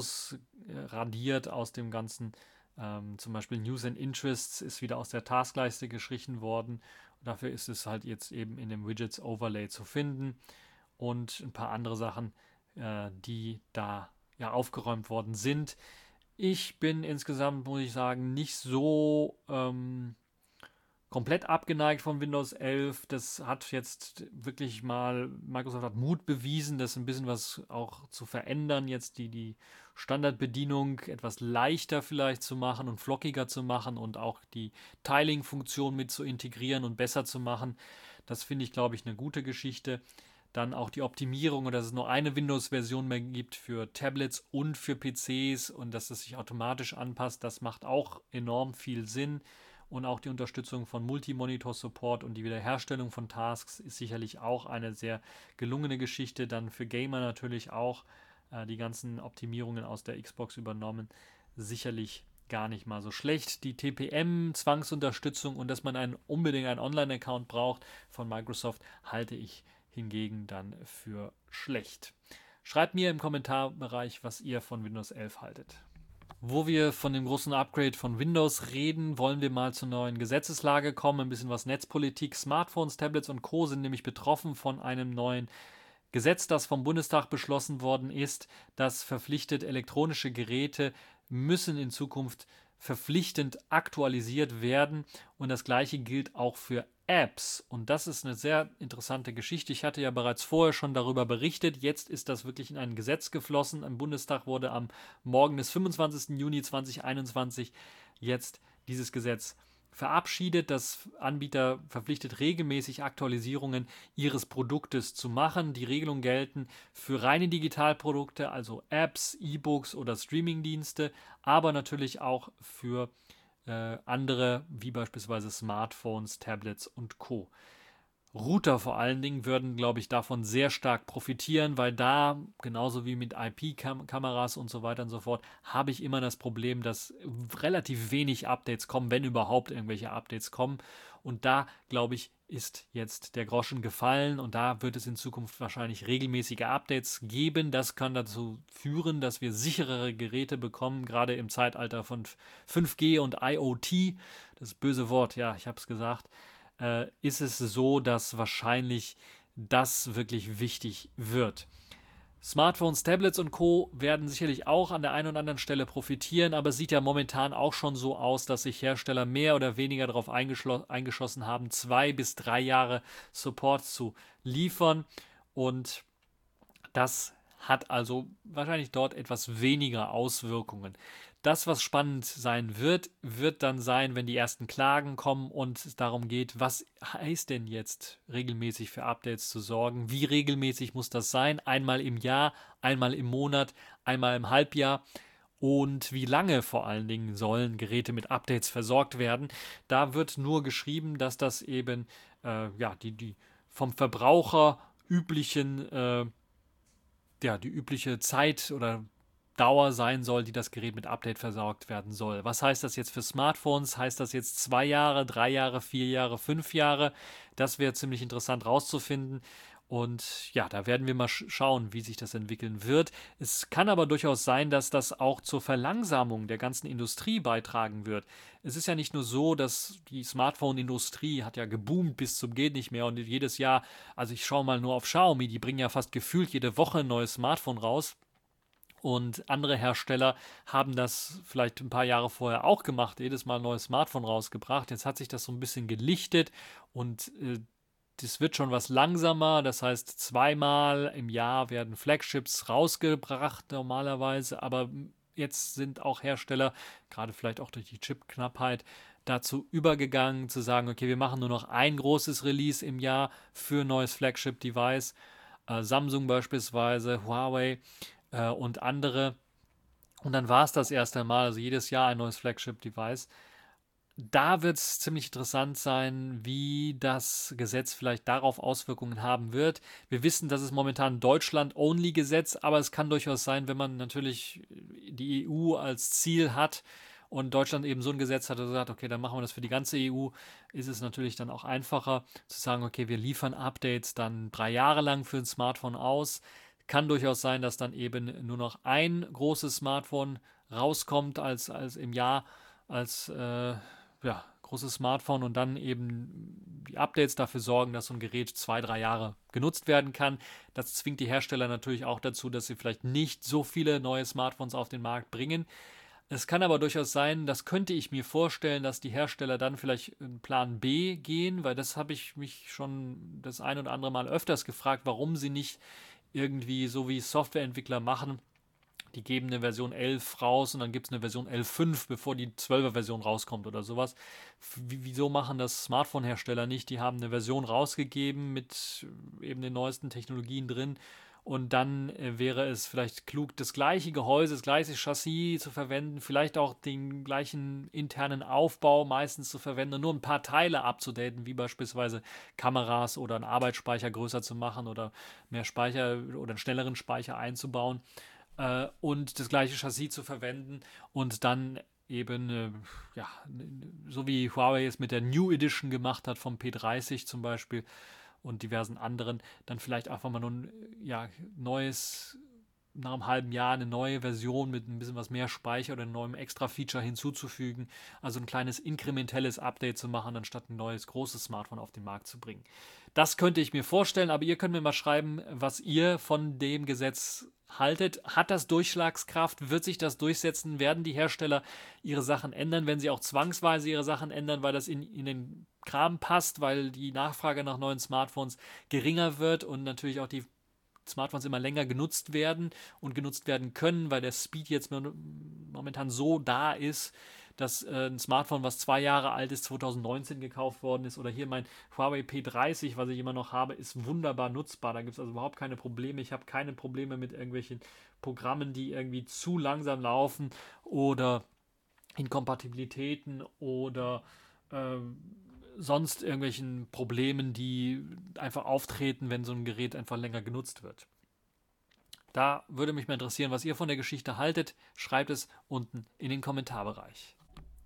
rausradiert aus dem Ganzen. Ähm, zum Beispiel News and Interests ist wieder aus der Taskleiste gestrichen worden. Dafür ist es halt jetzt eben in dem Widgets Overlay zu finden und ein paar andere Sachen, äh, die da ja aufgeräumt worden sind. Ich bin insgesamt, muss ich sagen, nicht so ähm, komplett abgeneigt von Windows elf. Das hat jetzt wirklich mal, Microsoft hat Mut bewiesen, das ein bisschen was auch zu verändern, jetzt die, die Standardbedienung etwas leichter vielleicht zu machen und flockiger zu machen und auch die Tiling-Funktion mit zu integrieren und besser zu machen. Das finde ich, glaube ich, eine gute Geschichte. Dann auch die Optimierung, dass es nur eine Windows-Version mehr gibt für Tablets und für P Cs und dass es sich automatisch anpasst, das macht auch enorm viel Sinn. Und auch die Unterstützung von Multi-Monitor-Support und die Wiederherstellung von Tasks ist sicherlich auch eine sehr gelungene Geschichte. Dann für Gamer natürlich auch äh, die ganzen Optimierungen aus der Xbox übernommen. Sicherlich gar nicht mal so schlecht. Die T P M-Zwangsunterstützung und dass man einen, unbedingt einen Online-Account braucht von Microsoft, halte ich hingegen dann für schlecht. Schreibt mir im Kommentarbereich, was ihr von Windows elf haltet. Wo wir von dem großen Upgrade von Windows reden, wollen wir mal zur neuen Gesetzeslage kommen, ein bisschen was Netzpolitik. Smartphones, Tablets und Co. sind nämlich betroffen von einem neuen Gesetz, das vom Bundestag beschlossen worden ist, das verpflichtet, elektronische Geräte müssen in Zukunft verpflichtend aktualisiert werden und das gleiche gilt auch für Apps und das ist eine sehr interessante Geschichte. Ich hatte ja bereits vorher schon darüber berichtet, jetzt ist das wirklich in ein Gesetz geflossen. Im Bundestag wurde am Morgen des fünfundzwanzigsten Juni zweitausendeinundzwanzig jetzt dieses Gesetz verabschiedet. Das Anbieter verpflichtet regelmäßig Aktualisierungen ihres Produktes zu machen. Die Regelungen gelten für reine Digitalprodukte, also Apps, E-Books oder Streamingdienste, aber natürlich auch für äh, andere, wie beispielsweise Smartphones, Tablets und Co. Router vor allen Dingen würden, glaube ich, davon sehr stark profitieren, weil da, genauso wie mit I P-Kameras und so weiter und so fort, habe ich immer das Problem, dass relativ wenig Updates kommen, wenn überhaupt irgendwelche Updates kommen. Und da, glaube ich, ist jetzt der Groschen gefallen und da wird es in Zukunft wahrscheinlich regelmäßige Updates geben. Das kann dazu führen, dass wir sicherere Geräte bekommen, gerade im Zeitalter von fünf G und I O T. Das böse Wort, ja, ich habe es gesagt. Äh, ist es so, dass wahrscheinlich das wirklich wichtig wird. Smartphones, Tablets und Co. werden sicherlich auch an der einen oder anderen Stelle profitieren, aber es sieht ja momentan auch schon so aus, dass sich Hersteller mehr oder weniger darauf eingeschossen haben, zwei bis drei Jahre Support zu liefern und das hat also wahrscheinlich dort etwas weniger Auswirkungen. Das, was spannend sein wird, wird dann sein, wenn die ersten Klagen kommen und es darum geht, was heißt denn jetzt regelmäßig für Updates zu sorgen? Wie regelmäßig muss das sein? Einmal im Jahr, einmal im Monat, einmal im Halbjahr? Und wie lange vor allen Dingen sollen Geräte mit Updates versorgt werden? Da wird nur geschrieben, dass das eben äh, ja, die, die vom Verbraucher üblichen äh, ja, die übliche Zeit oder Dauer sein soll, die das Gerät mit Update versorgt werden soll. Was heißt das jetzt für Smartphones? Heißt das jetzt zwei Jahre, drei Jahre, vier Jahre, fünf Jahre? Das wäre ziemlich interessant rauszufinden. Und ja, da werden wir mal schauen, wie sich das entwickeln wird. Es kann aber durchaus sein, dass das auch zur Verlangsamung der ganzen Industrie beitragen wird. Es ist ja nicht nur so, dass die Smartphone-Industrie hat ja geboomt bis zum geht nicht mehr und jedes Jahr, also ich schaue mal nur auf Xiaomi, die bringen ja fast gefühlt jede Woche ein neues Smartphone raus. Und andere Hersteller haben das vielleicht ein paar Jahre vorher auch gemacht, jedes Mal ein neues Smartphone rausgebracht. Jetzt hat sich das so ein bisschen gelichtet und äh, das wird schon was langsamer. Das heißt, zweimal im Jahr werden Flagships rausgebracht normalerweise. Aber jetzt sind auch Hersteller, gerade vielleicht auch durch die Chipknappheit, dazu übergegangen zu sagen, okay, wir machen nur noch ein großes Release im Jahr für ein neues Flagship-Device. Äh, Samsung beispielsweise, Huawei äh, und andere. Und dann war es das erste Mal, also jedes Jahr ein neues Flagship-Device. Da wird es ziemlich interessant sein, wie das Gesetz vielleicht darauf Auswirkungen haben wird. Wir wissen, das ist momentan ein Deutschland-Only-Gesetz, aber es kann durchaus sein, wenn man natürlich die E U als Ziel hat und Deutschland eben so ein Gesetz hat, dass er sagt, okay, dann machen wir das für die ganze E U, ist es natürlich dann auch einfacher zu sagen, okay, wir liefern Updates dann drei Jahre lang für ein Smartphone aus. Kann durchaus sein, dass dann eben nur noch ein großes Smartphone rauskommt als, als im Jahr, als äh, ja, großes Smartphone und dann eben die Updates dafür sorgen, dass so ein Gerät zwei, drei Jahre genutzt werden kann. Das zwingt die Hersteller natürlich auch dazu, dass sie vielleicht nicht so viele neue Smartphones auf den Markt bringen. Es kann aber durchaus sein, das könnte ich mir vorstellen, dass die Hersteller dann vielleicht in Plan B gehen, weil das habe ich mich schon das ein oder andere Mal öfters gefragt, warum sie nicht irgendwie so wie Softwareentwickler machen, die geben eine Version elf raus und dann gibt es eine Version elf Punkt fünf, bevor die zwölfer Version rauskommt oder sowas. W wieso machen das Smartphone-Hersteller nicht? Die haben eine Version rausgegeben mit eben den neuesten Technologien drin und dann äh, wäre es vielleicht klug, das gleiche Gehäuse, das gleiche Chassis zu verwenden, vielleicht auch den gleichen internen Aufbau meistens zu verwenden und nur ein paar Teile abzudaten, wie beispielsweise Kameras oder einen Arbeitsspeicher größer zu machen oder mehr Speicher oder einen schnelleren Speicher einzubauen äh, und das gleiche Chassis zu verwenden und dann eben, äh, ja, so wie Huawei es mit der New Edition gemacht hat vom P dreißig zum Beispiel und diversen anderen, dann vielleicht einfach mal nur ein ja, neues, nach einem halben Jahr eine neue Version mit ein bisschen was mehr Speicher oder einem neuen Extra-Feature hinzuzufügen. Also ein kleines inkrementelles Update zu machen, anstatt ein neues großes Smartphone auf den Markt zu bringen. Das könnte ich mir vorstellen, aber ihr könnt mir mal schreiben, was ihr von dem Gesetz haltet. Hat das Durchschlagskraft? Wird sich das durchsetzen? Werden die Hersteller ihre Sachen ändern? Wenn sie auch zwangsweise ihre Sachen ändern, weil das in, in den Kram passt, weil die Nachfrage nach neuen Smartphones geringer wird und natürlich auch die Smartphones immer länger genutzt werden und genutzt werden können, weil der Speed jetzt momentan so da ist, dass äh, ein Smartphone, was zwei Jahre alt ist, zwanzig neunzehn gekauft worden ist, oder hier mein Huawei P dreißig, was ich immer noch habe, ist wunderbar nutzbar. Da gibt es also überhaupt keine Probleme. Ich habe keine Probleme mit irgendwelchen Programmen, die irgendwie zu langsam laufen oder Inkompatibilitäten oder ähm, sonst irgendwelchen Problemen, die einfach auftreten, wenn so ein Gerät einfach länger genutzt wird. Da würde mich mal interessieren, was ihr von der Geschichte haltet. Schreibt es unten in den Kommentarbereich.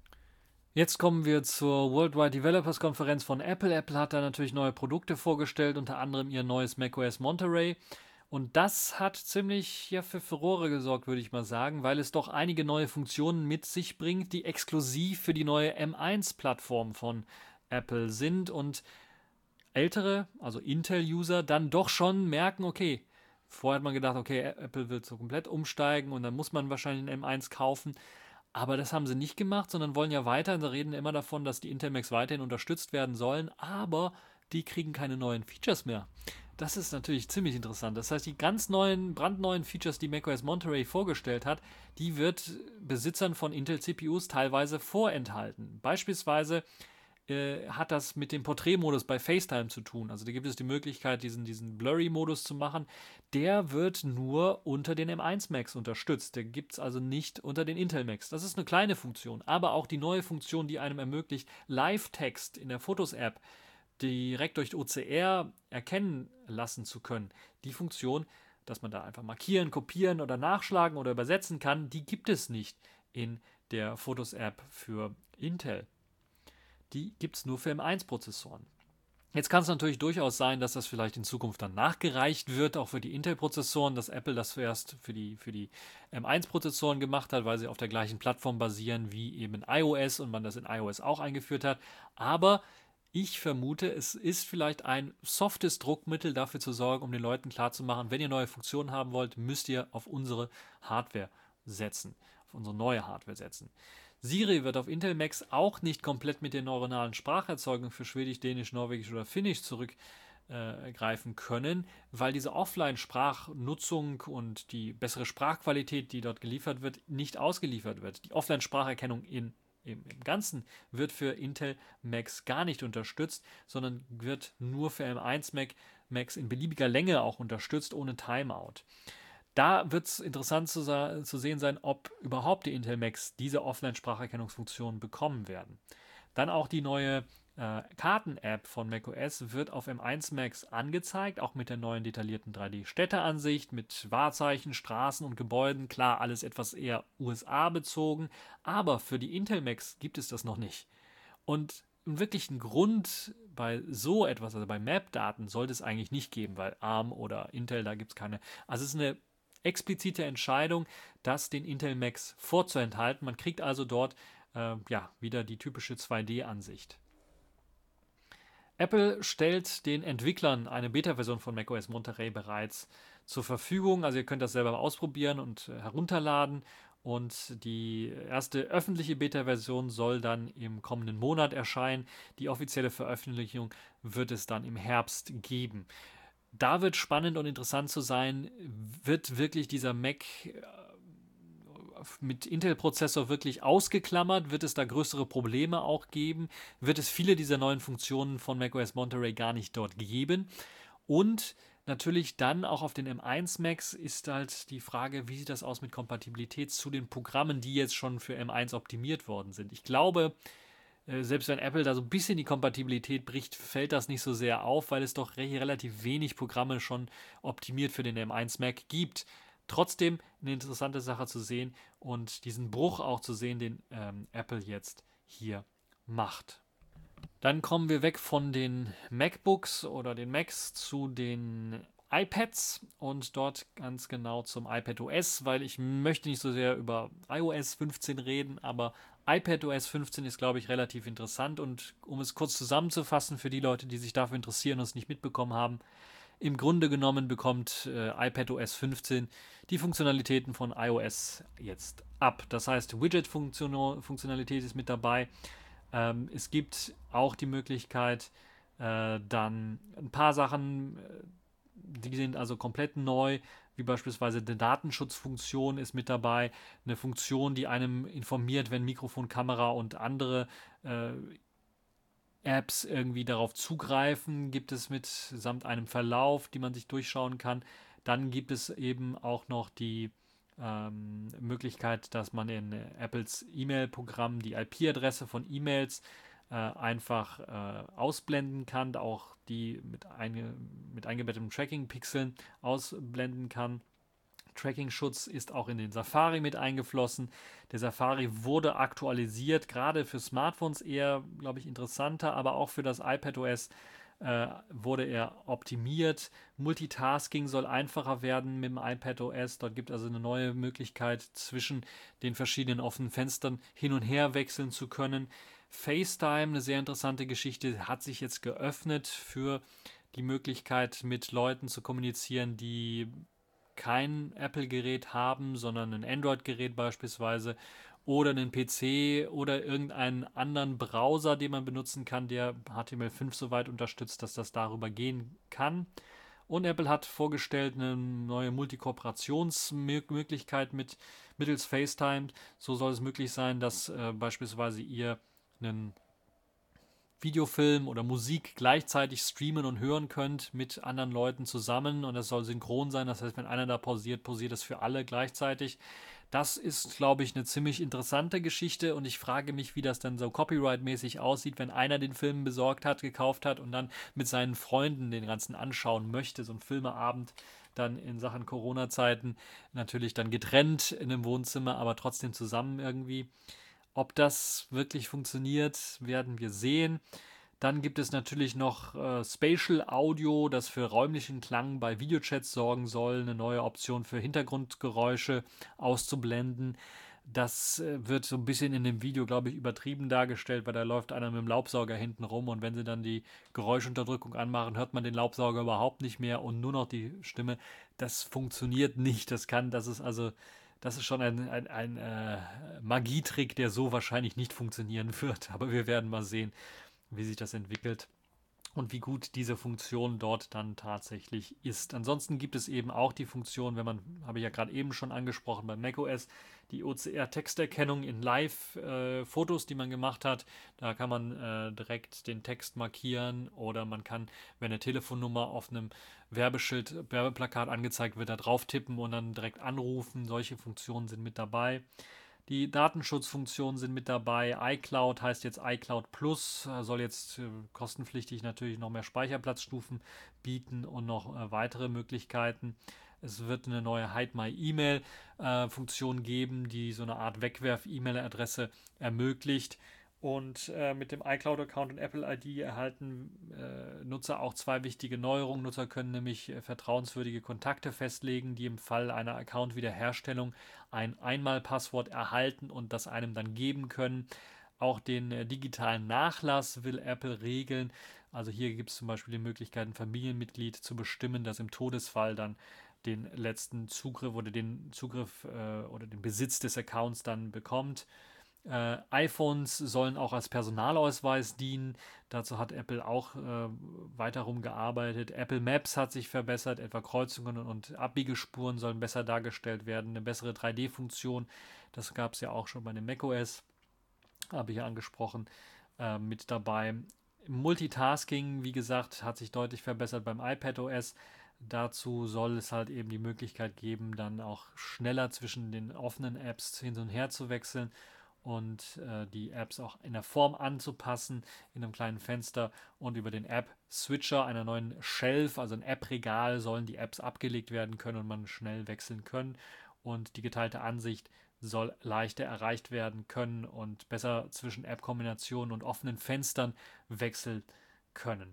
Jetzt kommen wir zur Worldwide Developers Konferenz von Apple. Apple hat da natürlich neue Produkte vorgestellt, unter anderem ihr neues macOS Monterey. Und das hat ziemlich ja, für Furore gesorgt, würde ich mal sagen, weil es doch einige neue Funktionen mit sich bringt, die exklusiv für die neue M eins Plattform von Apple sind und ältere, also Intel-User, dann doch schon merken, okay, vorher hat man gedacht, okay, Apple wird so komplett umsteigen und dann muss man wahrscheinlich einen M eins kaufen. Aber das haben sie nicht gemacht, sondern wollen ja weiter. Sie reden immer davon, dass die Intel Macs weiterhin unterstützt werden sollen, aber die kriegen keine neuen Features mehr. Das ist natürlich ziemlich interessant. Das heißt, die ganz neuen, brandneuen Features, die macOS Monterey vorgestellt hat, die wird Besitzern von Intel C P Us teilweise vorenthalten. Beispielsweise äh, hat das mit dem Porträtmodus bei FaceTime zu tun. Also da gibt es die Möglichkeit, diesen, diesen Blurry-Modus zu machen. Der wird nur unter den M eins Macs unterstützt. Der gibt es also nicht unter den Intel Macs. Das ist eine kleine Funktion. Aber auch die neue Funktion, die einem ermöglicht, Live-Text in der Fotos-App direkt durch O C R erkennen lassen zu können. Die Funktion, dass man da einfach markieren, kopieren oder nachschlagen oder übersetzen kann, die gibt es nicht in der Fotos-App für Intel. Die gibt es nur für M eins Prozessoren. Jetzt kann es natürlich durchaus sein, dass das vielleicht in Zukunft dann nachgereicht wird, auch für die Intel-Prozessoren, dass Apple das zuerst für die, für die M eins Prozessoren gemacht hat, weil sie auf der gleichen Plattform basieren wie eben iOS und man das in iOS auch eingeführt hat. Aber ich vermute, es ist vielleicht ein softes Druckmittel dafür zu sorgen, um den Leuten klarzumachen, wenn ihr neue Funktionen haben wollt, müsst ihr auf unsere Hardware setzen, auf unsere neue Hardware setzen. Siri wird auf Intel Macs auch nicht komplett mit der neuronalen Spracherzeugung für Schwedisch, Dänisch, Norwegisch oder Finnisch zurückgreifen äh, können, weil diese Offline-Sprachnutzung und die bessere Sprachqualität, die dort geliefert wird, nicht ausgeliefert wird. Die Offline-Spracherkennung in Im, Im Ganzen wird für Intel Macs gar nicht unterstützt, sondern wird nur für M eins Mac, Macs in beliebiger Länge auch unterstützt, ohne Timeout. Da wird es interessant zu, zu sehen sein, ob überhaupt die Intel Macs diese Offline-Spracherkennungsfunktion bekommen werden. Dann auch die neue äh, Karten-App von macOS wird auf M eins Macs angezeigt, auch mit der neuen detaillierten drei D-Städteansicht, mit Wahrzeichen, Straßen und Gebäuden. Klar, alles etwas eher U S A-bezogen, aber für die Intel Macs gibt es das noch nicht. Und einen wirklichen Grund bei so etwas, also bei Map-Daten, sollte es eigentlich nicht geben, weil ARM oder Intel, da gibt es keine. Also es ist eine explizite Entscheidung, das den Intel Macs vorzuenthalten. Man kriegt also dort äh, ja wieder die typische zwei D-Ansicht. Apple stellt den Entwicklern eine Beta-Version von macOS Monterey bereits zur Verfügung. Also ihr könnt das selber mal ausprobieren und äh, herunterladen. Und die erste öffentliche Beta-Version soll dann im kommenden Monat erscheinen. Die offizielle Veröffentlichung wird es dann im Herbst geben. Da wird spannend und interessant zu sein, wird wirklich dieser Mac mit Intel-Prozessor wirklich ausgeklammert? Wird es da größere Probleme auch geben? Wird es viele dieser neuen Funktionen von macOS Monterey gar nicht dort geben? Und natürlich dann auch auf den M eins Macs ist halt die Frage, wie sieht das aus mit Kompatibilität zu den Programmen, die jetzt schon für M eins optimiert worden sind. Ich glaube, selbst wenn Apple da so ein bisschen die Kompatibilität bricht, fällt das nicht so sehr auf, weil es doch relativ wenig Programme schon optimiert für den M eins Mac gibt. Trotzdem eine interessante Sache zu sehen und diesen Bruch auch zu sehen, den ähm, Apple jetzt hier macht. Dann kommen wir weg von den MacBooks oder den Macs zu den iPads und dort ganz genau zum iPadOS, weil ich möchte nicht so sehr über iOS fünfzehn reden, aber iPadOS fünfzehn ist, glaube ich, relativ interessant und um es kurz zusammenzufassen für die Leute, die sich dafür interessieren und es nicht mitbekommen haben, im Grunde genommen bekommt äh, iPadOS fünfzehn die Funktionalitäten von iOS jetzt ab. Das heißt, Widget-Funktionalität ist mit dabei. Ähm, es gibt auch die Möglichkeit, äh, dann ein paar Sachen, die sind also komplett neu, wie beispielsweise eine Datenschutzfunktion ist mit dabei, eine Funktion, die einem informiert, wenn Mikrofon, Kamera und andere äh, Apps irgendwie darauf zugreifen, gibt es mit samt einem Verlauf, die man sich durchschauen kann. Dann gibt es eben auch noch die ähm, Möglichkeit, dass man in Apples E-Mail-Programm die I P-Adresse von E-Mails äh, einfach äh, ausblenden kann, auch die mit, einge mit eingebetteten Tracking-Pixeln ausblenden kann. Tracking-Schutz ist auch in den Safari mit eingeflossen. Der Safari wurde aktualisiert, gerade für Smartphones eher, glaube ich, interessanter, aber auch für das iPadOS äh, wurde er optimiert. Multitasking soll einfacher werden mit dem iPadOS. Dort gibt es also eine neue Möglichkeit, zwischen den verschiedenen offenen Fenstern hin und her wechseln zu können. FaceTime, eine sehr interessante Geschichte, hat sich jetzt geöffnet für die Möglichkeit, mit Leuten zu kommunizieren, die kein Apple-Gerät haben, sondern ein Android-Gerät beispielsweise oder einen P C oder irgendeinen anderen Browser, den man benutzen kann, der H T M L fünf soweit unterstützt, dass das darüber gehen kann. Und Apple hat vorgestellt eine neue Multikooperationsmöglichkeit mit mittels FaceTime. So soll es möglich sein, dass äh, beispielsweise ihr einen Videofilm oder Musik gleichzeitig streamen und hören könnt mit anderen Leuten zusammen und das soll synchron sein. Das heißt, wenn einer da pausiert, pausiert das für alle gleichzeitig. Das ist, glaube ich, eine ziemlich interessante Geschichte und ich frage mich, wie das dann so copyright-mäßig aussieht, wenn einer den Film besorgt hat, gekauft hat und dann mit seinen Freunden den ganzen anschauen möchte. So ein Filmeabend dann in Sachen Corona-Zeiten natürlich dann getrennt in einem Wohnzimmer, aber trotzdem zusammen irgendwie. Ob das wirklich funktioniert, werden wir sehen. Dann gibt es natürlich noch äh, Spatial Audio, das für räumlichen Klang bei Videochats sorgen soll. Eine neue Option für Hintergrundgeräusche auszublenden. Das äh, wird so ein bisschen in dem Video, glaube ich, übertrieben dargestellt, weil da läuft einer mit dem Laubsauger hinten rum und wenn sie dann die Geräuschunterdrückung anmachen, hört man den Laubsauger überhaupt nicht mehr und nur noch die Stimme. Das funktioniert nicht. Das kann, das ist also das ist schon ein, ein, ein äh, Magietrick, der so wahrscheinlich nicht funktionieren wird. Aber wir werden mal sehen, wie sich das entwickelt und wie gut diese Funktion dort dann tatsächlich ist. Ansonsten gibt es eben auch die Funktion, wenn man, habe ich ja gerade eben schon angesprochen, bei macOS, die O C R-Texterkennung in Live-Fotos, äh, die man gemacht hat. Da kann man äh, direkt den Text markieren oder man kann, wenn eine Telefonnummer auf einem Werbeschild, Werbeplakat angezeigt wird, da drauf tippen und dann direkt anrufen. Solche Funktionen sind mit dabei. Die Datenschutzfunktionen sind mit dabei. iCloud heißt jetzt iCloud Plus, soll jetzt äh, kostenpflichtig natürlich noch mehr Speicherplatzstufen bieten und noch äh, weitere Möglichkeiten. Es wird eine neue Hide My E-Mail äh, Funktion geben, die so eine Art Wegwerf-E-Mail-Adresse ermöglicht. Und äh, mit dem iCloud-Account und Apple I D erhalten äh, Nutzer auch zwei wichtige Neuerungen. Nutzer können nämlich äh, vertrauenswürdige Kontakte festlegen, die im Fall einer Account-Wiederherstellung ein Einmalpasswort erhalten und das einem dann geben können. Auch den äh, digitalen Nachlass will Apple regeln. Also hier gibt es zum Beispiel die Möglichkeit, ein Familienmitglied zu bestimmen, das im Todesfall dann den letzten Zugriff oder den Zugriff äh, oder den Besitz des Accounts dann bekommt. Äh, iPhones sollen auch als Personalausweis dienen. Dazu hat Apple auch äh, weiter rumgearbeitet. Apple Maps hat sich verbessert, etwa Kreuzungen und Abbiegespuren sollen besser dargestellt werden. Eine bessere drei D-Funktion, das gab es ja auch schon bei dem macOS, habe ich ja angesprochen, äh, mit dabei. Multitasking, wie gesagt, hat sich deutlich verbessert beim iPadOS. Dazu soll es halt eben die Möglichkeit geben, dann auch schneller zwischen den offenen Apps hin und her zu wechseln und äh, die Apps auch in der Form anzupassen, in einem kleinen Fenster, und über den App-Switcher, einer neuen Shelf, also ein App-Regal, sollen die Apps abgelegt werden können und man schnell wechseln können, und die geteilte Ansicht soll leichter erreicht werden können und besser zwischen App-Kombinationen und offenen Fenstern wechseln können.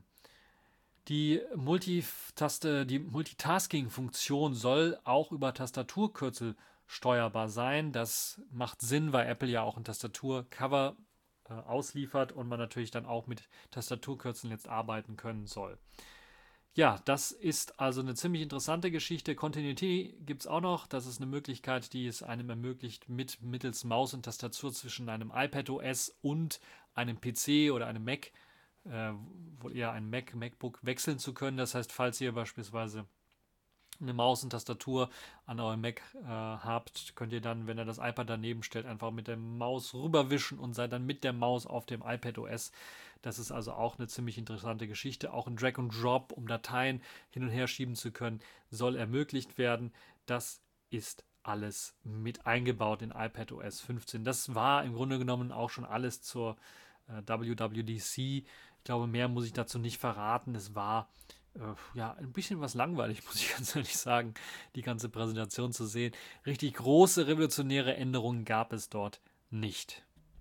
Die Multitaste, die Multitasking-Funktion soll auch über Tastaturkürzel steuerbar sein. Das macht Sinn, weil Apple ja auch ein Tastaturcover äh, ausliefert und man natürlich dann auch mit Tastaturkürzeln jetzt arbeiten können soll. Ja, das ist also eine ziemlich interessante Geschichte. Continuity gibt es auch noch. Das ist eine Möglichkeit, die es einem ermöglicht, mit mittels Maus und Tastatur zwischen einem iPadOS und einem P C oder einem Mac, äh, wohl eher ein Mac, MacBook, wechseln zu können. Das heißt, falls ihr beispielsweise eine Maus und Tastatur an eurem Mac äh, habt, könnt ihr dann, wenn ihr das iPad daneben stellt, einfach mit der Maus rüberwischen und seid dann mit der Maus auf dem iPadOS. Das ist also auch eine ziemlich interessante Geschichte. Auch ein Drag and Drop, um Dateien hin und her schieben zu können, soll ermöglicht werden. Das ist alles mit eingebaut in iPadOS fünfzehn. Das war im Grunde genommen auch schon alles zur äh, W W D C. Ich glaube, mehr muss ich dazu nicht verraten. Es war ja, ein bisschen was langweilig, muss ich ganz ehrlich sagen, die ganze Präsentation zu sehen. Richtig große revolutionäre Änderungen gab es dort nicht.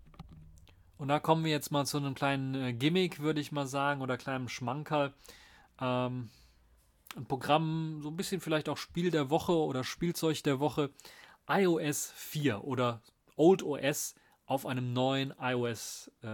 Und da kommen wir jetzt mal zu einem kleinen äh, Gimmick, würde ich mal sagen, oder kleinem Schmankerl. Ähm, ein Programm, so ein bisschen vielleicht auch Spiel der Woche oder Spielzeug der Woche. i O S vier oder Old O S auf einem neuen iOS, äh,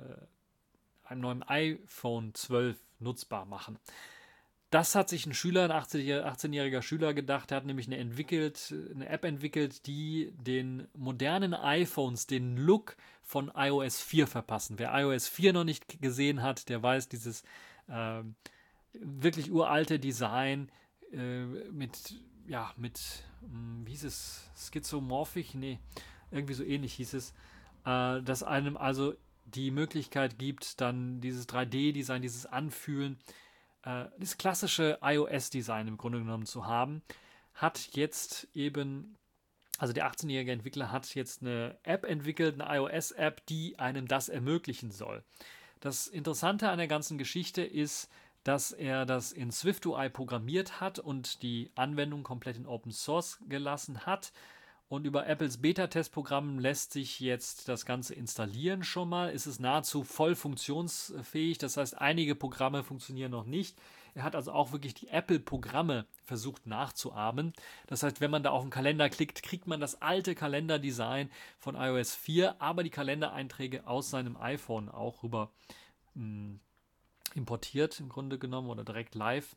einem neuen iPhone zwölf nutzbar machen. Das hat sich ein Schüler, ein achtzehnjähriger Schüler gedacht. Er hat nämlich eine, entwickelt, eine App entwickelt, die den modernen iPhones den Look von i O S vier verpassen. Wer i O S vier noch nicht gesehen hat, der weiß, dieses äh, wirklich uralte Design äh, mit, ja, mit, mh, wie hieß es, schizomorphisch? Nee, irgendwie so ähnlich hieß es, äh, dass einem also die Möglichkeit gibt, dann dieses drei D-Design, dieses Anfühlen, das klassische iOS-Design im Grunde genommen zu haben, hat jetzt eben, also der achtzehnjährige Entwickler hat jetzt eine App entwickelt, eine iOS-App, die einem das ermöglichen soll. Das Interessante an der ganzen Geschichte ist, dass er das in SwiftUI programmiert hat und die Anwendung komplett in Open Source gelassen hat. Und über Apples Beta-Testprogramm lässt sich jetzt das Ganze installieren schon mal. Es ist nahezu voll funktionsfähig. Das heißt, einige Programme funktionieren noch nicht. Er hat also auch wirklich die Apple-Programme versucht nachzuahmen. Das heißt, wenn man da auf den Kalender klickt, kriegt man das alte Kalenderdesign von i O S vier, aber die Kalendereinträge aus seinem iPhone auch rüber mh, importiert im Grunde genommen oder direkt live.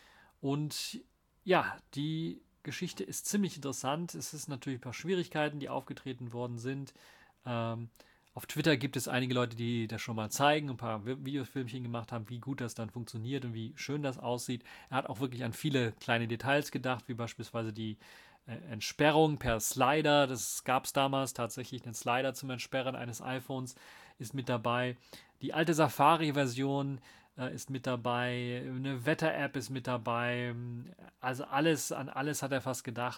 Und ja, die Geschichte ist ziemlich interessant. Es ist natürlich ein paar Schwierigkeiten, die aufgetreten worden sind. Ähm, auf Twitter gibt es einige Leute, die das schon mal zeigen, ein paar Videofilmchen gemacht haben, wie gut das dann funktioniert und wie schön das aussieht. Er hat auch wirklich an viele kleine Details gedacht, wie beispielsweise die äh, Entsperrung per Slider. Das gab es damals tatsächlich, einen Slider zum Entsperren eines iPhones ist mit dabei. Die alte Safari-Version ist mit dabei, eine Wetter-App ist mit dabei, also alles, an alles hat er fast gedacht.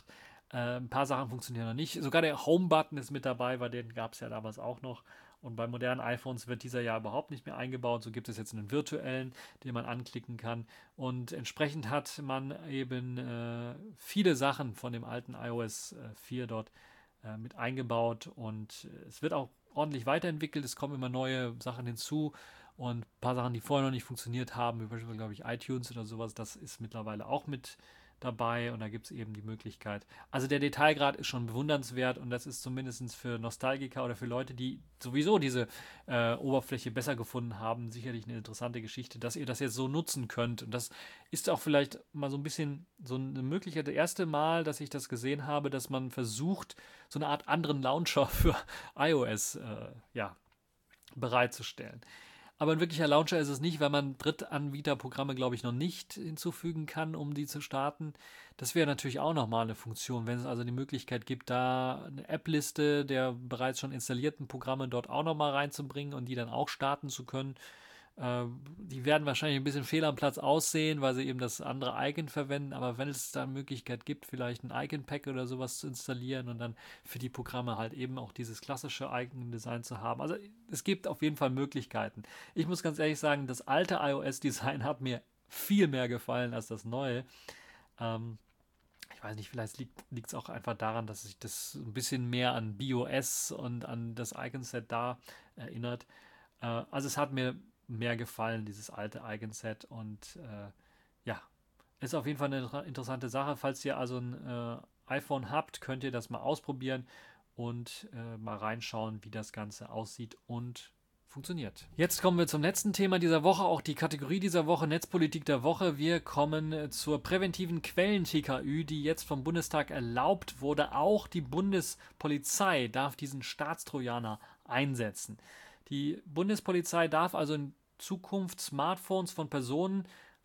Äh, ein paar Sachen funktionieren noch nicht. Sogar der Home-Button ist mit dabei, weil den gab es ja damals auch noch. Und bei modernen iPhones wird dieser ja überhaupt nicht mehr eingebaut. So gibt es jetzt einen virtuellen, den man anklicken kann. Und entsprechend hat man eben äh, viele Sachen von dem alten iOS äh, vier dort äh, mit eingebaut. Und äh, es wird auch ordentlich weiterentwickelt. Es kommen immer neue Sachen hinzu. Und ein paar Sachen, die vorher noch nicht funktioniert haben, wie beispielsweise, glaube ich, iTunes oder sowas, das ist mittlerweile auch mit dabei und da gibt es eben die Möglichkeit. Also der Detailgrad ist schon bewundernswert und das ist zumindest für Nostalgiker oder für Leute, die sowieso diese äh, Oberfläche besser gefunden haben, sicherlich eine interessante Geschichte, dass ihr das jetzt so nutzen könnt. Und das ist auch vielleicht mal so ein bisschen so eine Möglichkeit, das erste Mal, dass ich das gesehen habe, dass man versucht, so eine Art anderen Launcher für iOS äh, ja, bereitzustellen. Aber ein wirklicher Launcher ist es nicht, weil man Drittanbieterprogramme, glaube ich, noch nicht hinzufügen kann, um die zu starten. Das wäre natürlich auch nochmal eine Funktion, wenn es also die Möglichkeit gibt, da eine App-Liste der bereits schon installierten Programme dort auch nochmal reinzubringen und die dann auch starten zu können. Äh, die werden wahrscheinlich ein bisschen fehl am Platz aussehen, weil sie eben das andere Icon verwenden, aber wenn es da eine Möglichkeit gibt, vielleicht ein Icon-Pack oder sowas zu installieren und dann für die Programme halt eben auch dieses klassische Icon-Design zu haben. Also es gibt auf jeden Fall Möglichkeiten. Ich muss ganz ehrlich sagen, das alte iOS-Design hat mir viel mehr gefallen als das neue. Ähm, ich weiß nicht, vielleicht liegt es auch einfach daran, dass sich das ein bisschen mehr an BeOS und an das Icon-Set da erinnert. Äh, also es hat mir mehr gefallen, dieses alte Icon-Set. Und äh, ja, ist auf jeden Fall eine interessante Sache. Falls ihr also ein äh, iPhone habt, könnt ihr das mal ausprobieren und äh, mal reinschauen, wie das Ganze aussieht und funktioniert. Jetzt kommen wir zum letzten Thema dieser Woche, auch die Kategorie dieser Woche, Netzpolitik der Woche. Wir kommen zur präventiven Quellen-T K Ü, die jetzt vom Bundestag erlaubt wurde. Auch die Bundespolizei darf diesen Staatstrojaner einsetzen. Die Bundespolizei darf also in Zukunft Smartphones von Personen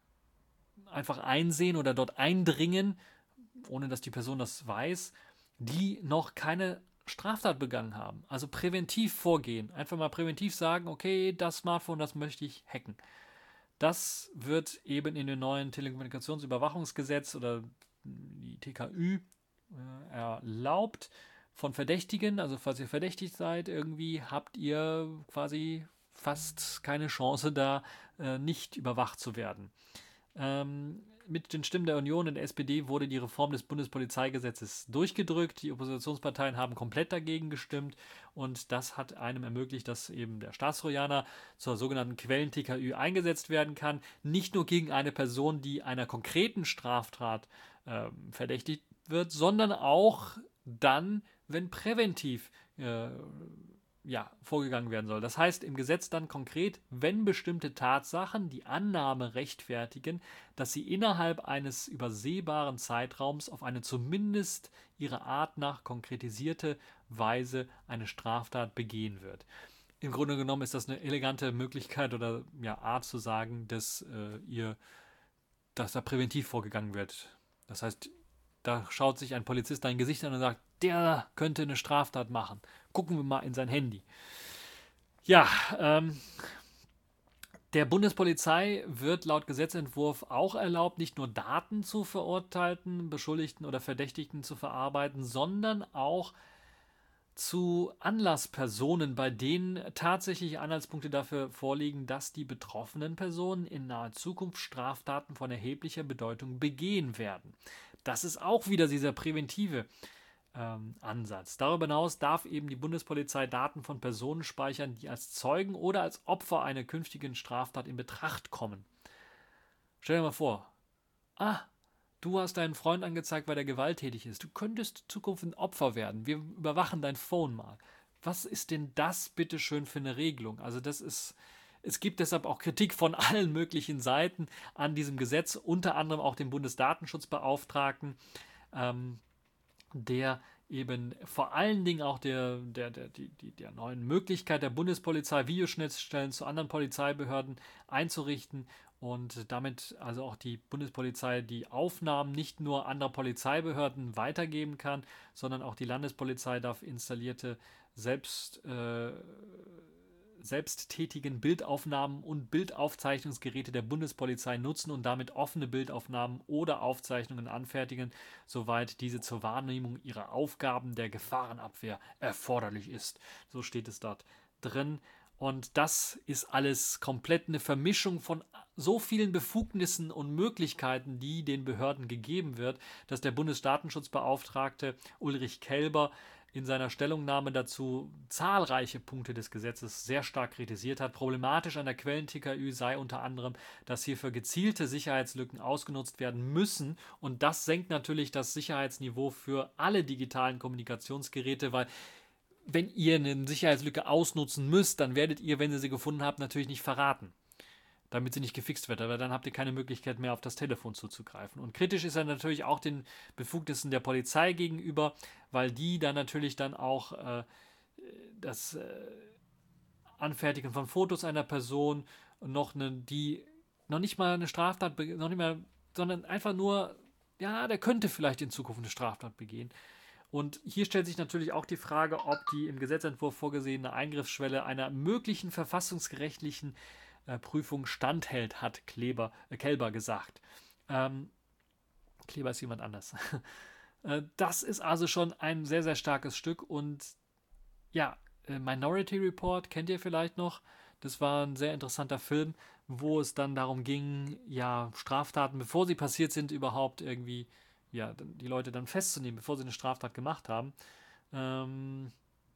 einfach einsehen oder dort eindringen, ohne dass die Person das weiß, die noch keine Straftat begangen haben. Also präventiv vorgehen. Einfach mal präventiv sagen, okay, das Smartphone, das möchte ich hacken. Das wird eben in dem neuen Telekommunikationsüberwachungsgesetz oder die T K Ü äh, erlaubt. Von Verdächtigen, also falls ihr verdächtigt seid, irgendwie habt ihr quasi fast keine Chance, da äh, nicht überwacht zu werden. Ähm, mit den Stimmen der Union und der S P D wurde die Reform des Bundespolizeigesetzes durchgedrückt. Die Oppositionsparteien haben komplett dagegen gestimmt und das hat einem ermöglicht, dass eben der Staatstrojaner zur sogenannten Quellen-T K Ü eingesetzt werden kann. Nicht nur gegen eine Person, die einer konkreten Straftat äh, verdächtigt wird, sondern auch dann, wenn präventiv äh, ja, vorgegangen werden soll. Das heißt im Gesetz dann konkret, wenn bestimmte Tatsachen die Annahme rechtfertigen, dass sie innerhalb eines übersehbaren Zeitraums auf eine zumindest ihrer Art nach konkretisierte Weise eine Straftat begehen wird. Im Grunde genommen ist das eine elegante Möglichkeit oder ja, Art zu sagen, dass äh, ihr, dass da präventiv vorgegangen wird. Das heißt, da schaut sich ein Polizist dein Gesicht an und sagt, der könnte eine Straftat machen. Gucken wir mal in sein Handy. Ja, ähm, der Bundespolizei wird laut Gesetzentwurf auch erlaubt, nicht nur Daten zu Verurteilten, Beschuldigten oder Verdächtigten zu verarbeiten, sondern auch zu Anlasspersonen, bei denen tatsächlich Anhaltspunkte dafür vorliegen, dass die betroffenen Personen in naher Zukunft Straftaten von erheblicher Bedeutung begehen werden. Das ist auch wieder dieser präventive ähm, Ansatz. Darüber hinaus darf eben die Bundespolizei Daten von Personen speichern, die als Zeugen oder als Opfer einer künftigen Straftat in Betracht kommen. Stell dir mal vor, ah, du hast deinen Freund angezeigt, weil er gewalttätig ist. Du könntest in Zukunft ein Opfer werden. Wir überwachen dein Phone mal. Was ist denn das bitteschön für eine Regelung? Also das ist, es gibt deshalb auch Kritik von allen möglichen Seiten an diesem Gesetz, unter anderem auch dem Bundesdatenschutzbeauftragten, ähm, der eben vor allen Dingen auch der, der, der, die, die, der neuen Möglichkeit der Bundespolizei, Videoschnittstellen zu anderen Polizeibehörden einzurichten und damit also auch die Bundespolizei die Aufnahmen nicht nur anderer Polizeibehörden weitergeben kann, sondern auch die Landespolizei darf installierte selbst äh, selbsttätigen Bildaufnahmen und Bildaufzeichnungsgeräte der Bundespolizei nutzen und damit offene Bildaufnahmen oder Aufzeichnungen anfertigen, soweit diese zur Wahrnehmung ihrer Aufgaben der Gefahrenabwehr erforderlich ist. So steht es dort drin. Und das ist alles komplett eine Vermischung von so vielen Befugnissen und Möglichkeiten, die den Behörden gegeben wird, dass der Bundesdatenschutzbeauftragte Ulrich Kelber in seiner Stellungnahme dazu zahlreiche Punkte des Gesetzes sehr stark kritisiert hat. Problematisch an der Quellen-T K Ü sei unter anderem, dass hierfür gezielte Sicherheitslücken ausgenutzt werden müssen. Und das senkt natürlich das Sicherheitsniveau für alle digitalen Kommunikationsgeräte, weil wenn ihr eine Sicherheitslücke ausnutzen müsst, dann werdet ihr, wenn ihr sie gefunden habt, natürlich nicht verraten, damit sie nicht gefixt wird, aber dann habt ihr keine Möglichkeit mehr auf das Telefon zuzugreifen. Und kritisch ist er natürlich auch den Befugnissen der Polizei gegenüber, weil die dann natürlich dann auch äh, das äh, Anfertigen von Fotos einer Person noch eine, die noch nicht mal eine Straftat, noch nicht mal, sondern einfach nur, ja, der könnte vielleicht in Zukunft eine Straftat begehen. Und hier stellt sich natürlich auch die Frage, ob die im Gesetzentwurf vorgesehene Eingriffsschwelle einer möglichen verfassungsgerechtlichen äh, Prüfung standhält, hat Kleber, äh, Kelber gesagt. Ähm, Kleber ist jemand anders. äh, das ist also schon ein sehr, sehr starkes Stück. Und ja, äh, Minority Report kennt ihr vielleicht noch. Das war ein sehr interessanter Film, wo es dann darum ging, ja, Straftaten, bevor sie passiert sind, überhaupt irgendwie ja, die Leute dann festzunehmen, bevor sie eine Straftat gemacht haben. Ähm,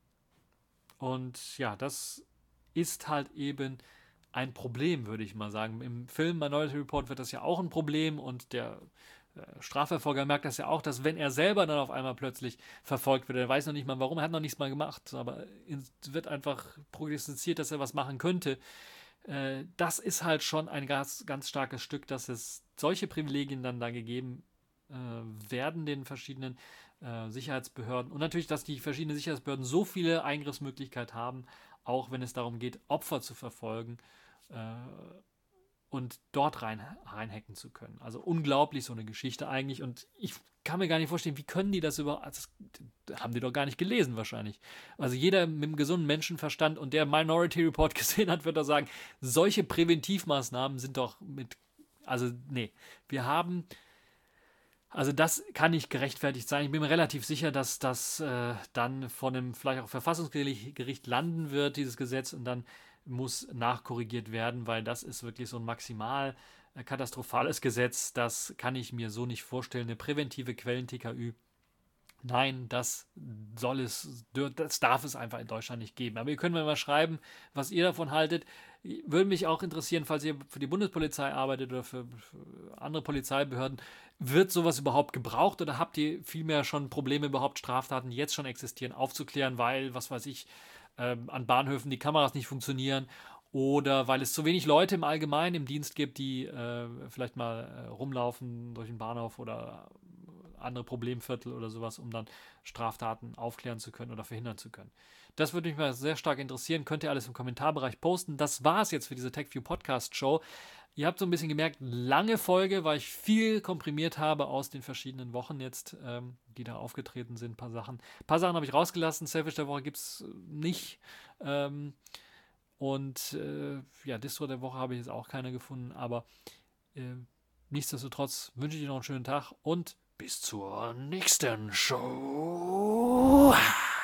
und ja, das ist halt eben ein Problem, würde ich mal sagen. Im Film Minority Report wird das ja auch ein Problem und der äh, Strafverfolger merkt das ja auch, dass wenn er selber dann auf einmal plötzlich verfolgt wird, er weiß noch nicht mal warum, er hat noch nichts mal gemacht, aber es wird einfach prognostiziert, dass er was machen könnte. Äh, das ist halt schon ein ganz, ganz starkes Stück, dass es solche Privilegien dann da gegeben werden den verschiedenen äh, Sicherheitsbehörden und natürlich, dass die verschiedenen Sicherheitsbehörden so viele Eingriffsmöglichkeiten haben, auch wenn es darum geht, Opfer zu verfolgen äh, und dort rein, reinhacken zu können. Also unglaublich so eine Geschichte eigentlich und ich kann mir gar nicht vorstellen, wie können die das überhaupt, das haben die doch gar nicht gelesen wahrscheinlich. Also jeder mit einem gesunden Menschenverstand und der Minority Report gesehen hat, wird doch sagen, solche Präventivmaßnahmen sind doch mit, also nee, wir haben Also das kann nicht gerechtfertigt sein. Ich bin mir relativ sicher, dass das äh, dann von einem vielleicht auch Verfassungsgericht landen wird, dieses Gesetz, und dann muss nachkorrigiert werden, weil das ist wirklich so ein maximal äh, katastrophales Gesetz. Das kann ich mir so nicht vorstellen. Eine präventive Quellen-T K Ü, nein, das soll es, das darf es einfach in Deutschland nicht geben. Aber ihr könnt mir mal schreiben, was ihr davon haltet. Würde mich auch interessieren, falls ihr für die Bundespolizei arbeitet oder für, für andere Polizeibehörden, wird sowas überhaupt gebraucht oder habt ihr vielmehr schon Probleme, überhaupt Straftaten, die jetzt schon existieren, aufzuklären, weil, was weiß ich, ähm, an Bahnhöfen die Kameras nicht funktionieren oder weil es zu wenig Leute im Allgemeinen im Dienst gibt, die äh, vielleicht mal äh, rumlaufen durch den Bahnhof oder andere Problemviertel oder sowas, um dann Straftaten aufklären zu können oder verhindern zu können. Das würde mich mal sehr stark interessieren. Könnt ihr alles im Kommentarbereich posten. Das war es jetzt für diese TechView Podcast Show. Ihr habt so ein bisschen gemerkt, lange Folge, weil ich viel komprimiert habe aus den verschiedenen Wochen jetzt, ähm, die da aufgetreten sind. Ein paar Sachen. Ein paar Sachen habe ich rausgelassen. Selfish der Woche gibt es nicht. Ähm, und äh, ja, Distro der Woche habe ich jetzt auch keine gefunden. Aber äh, nichtsdestotrotz wünsche ich dir noch einen schönen Tag und bis zur nächsten Show.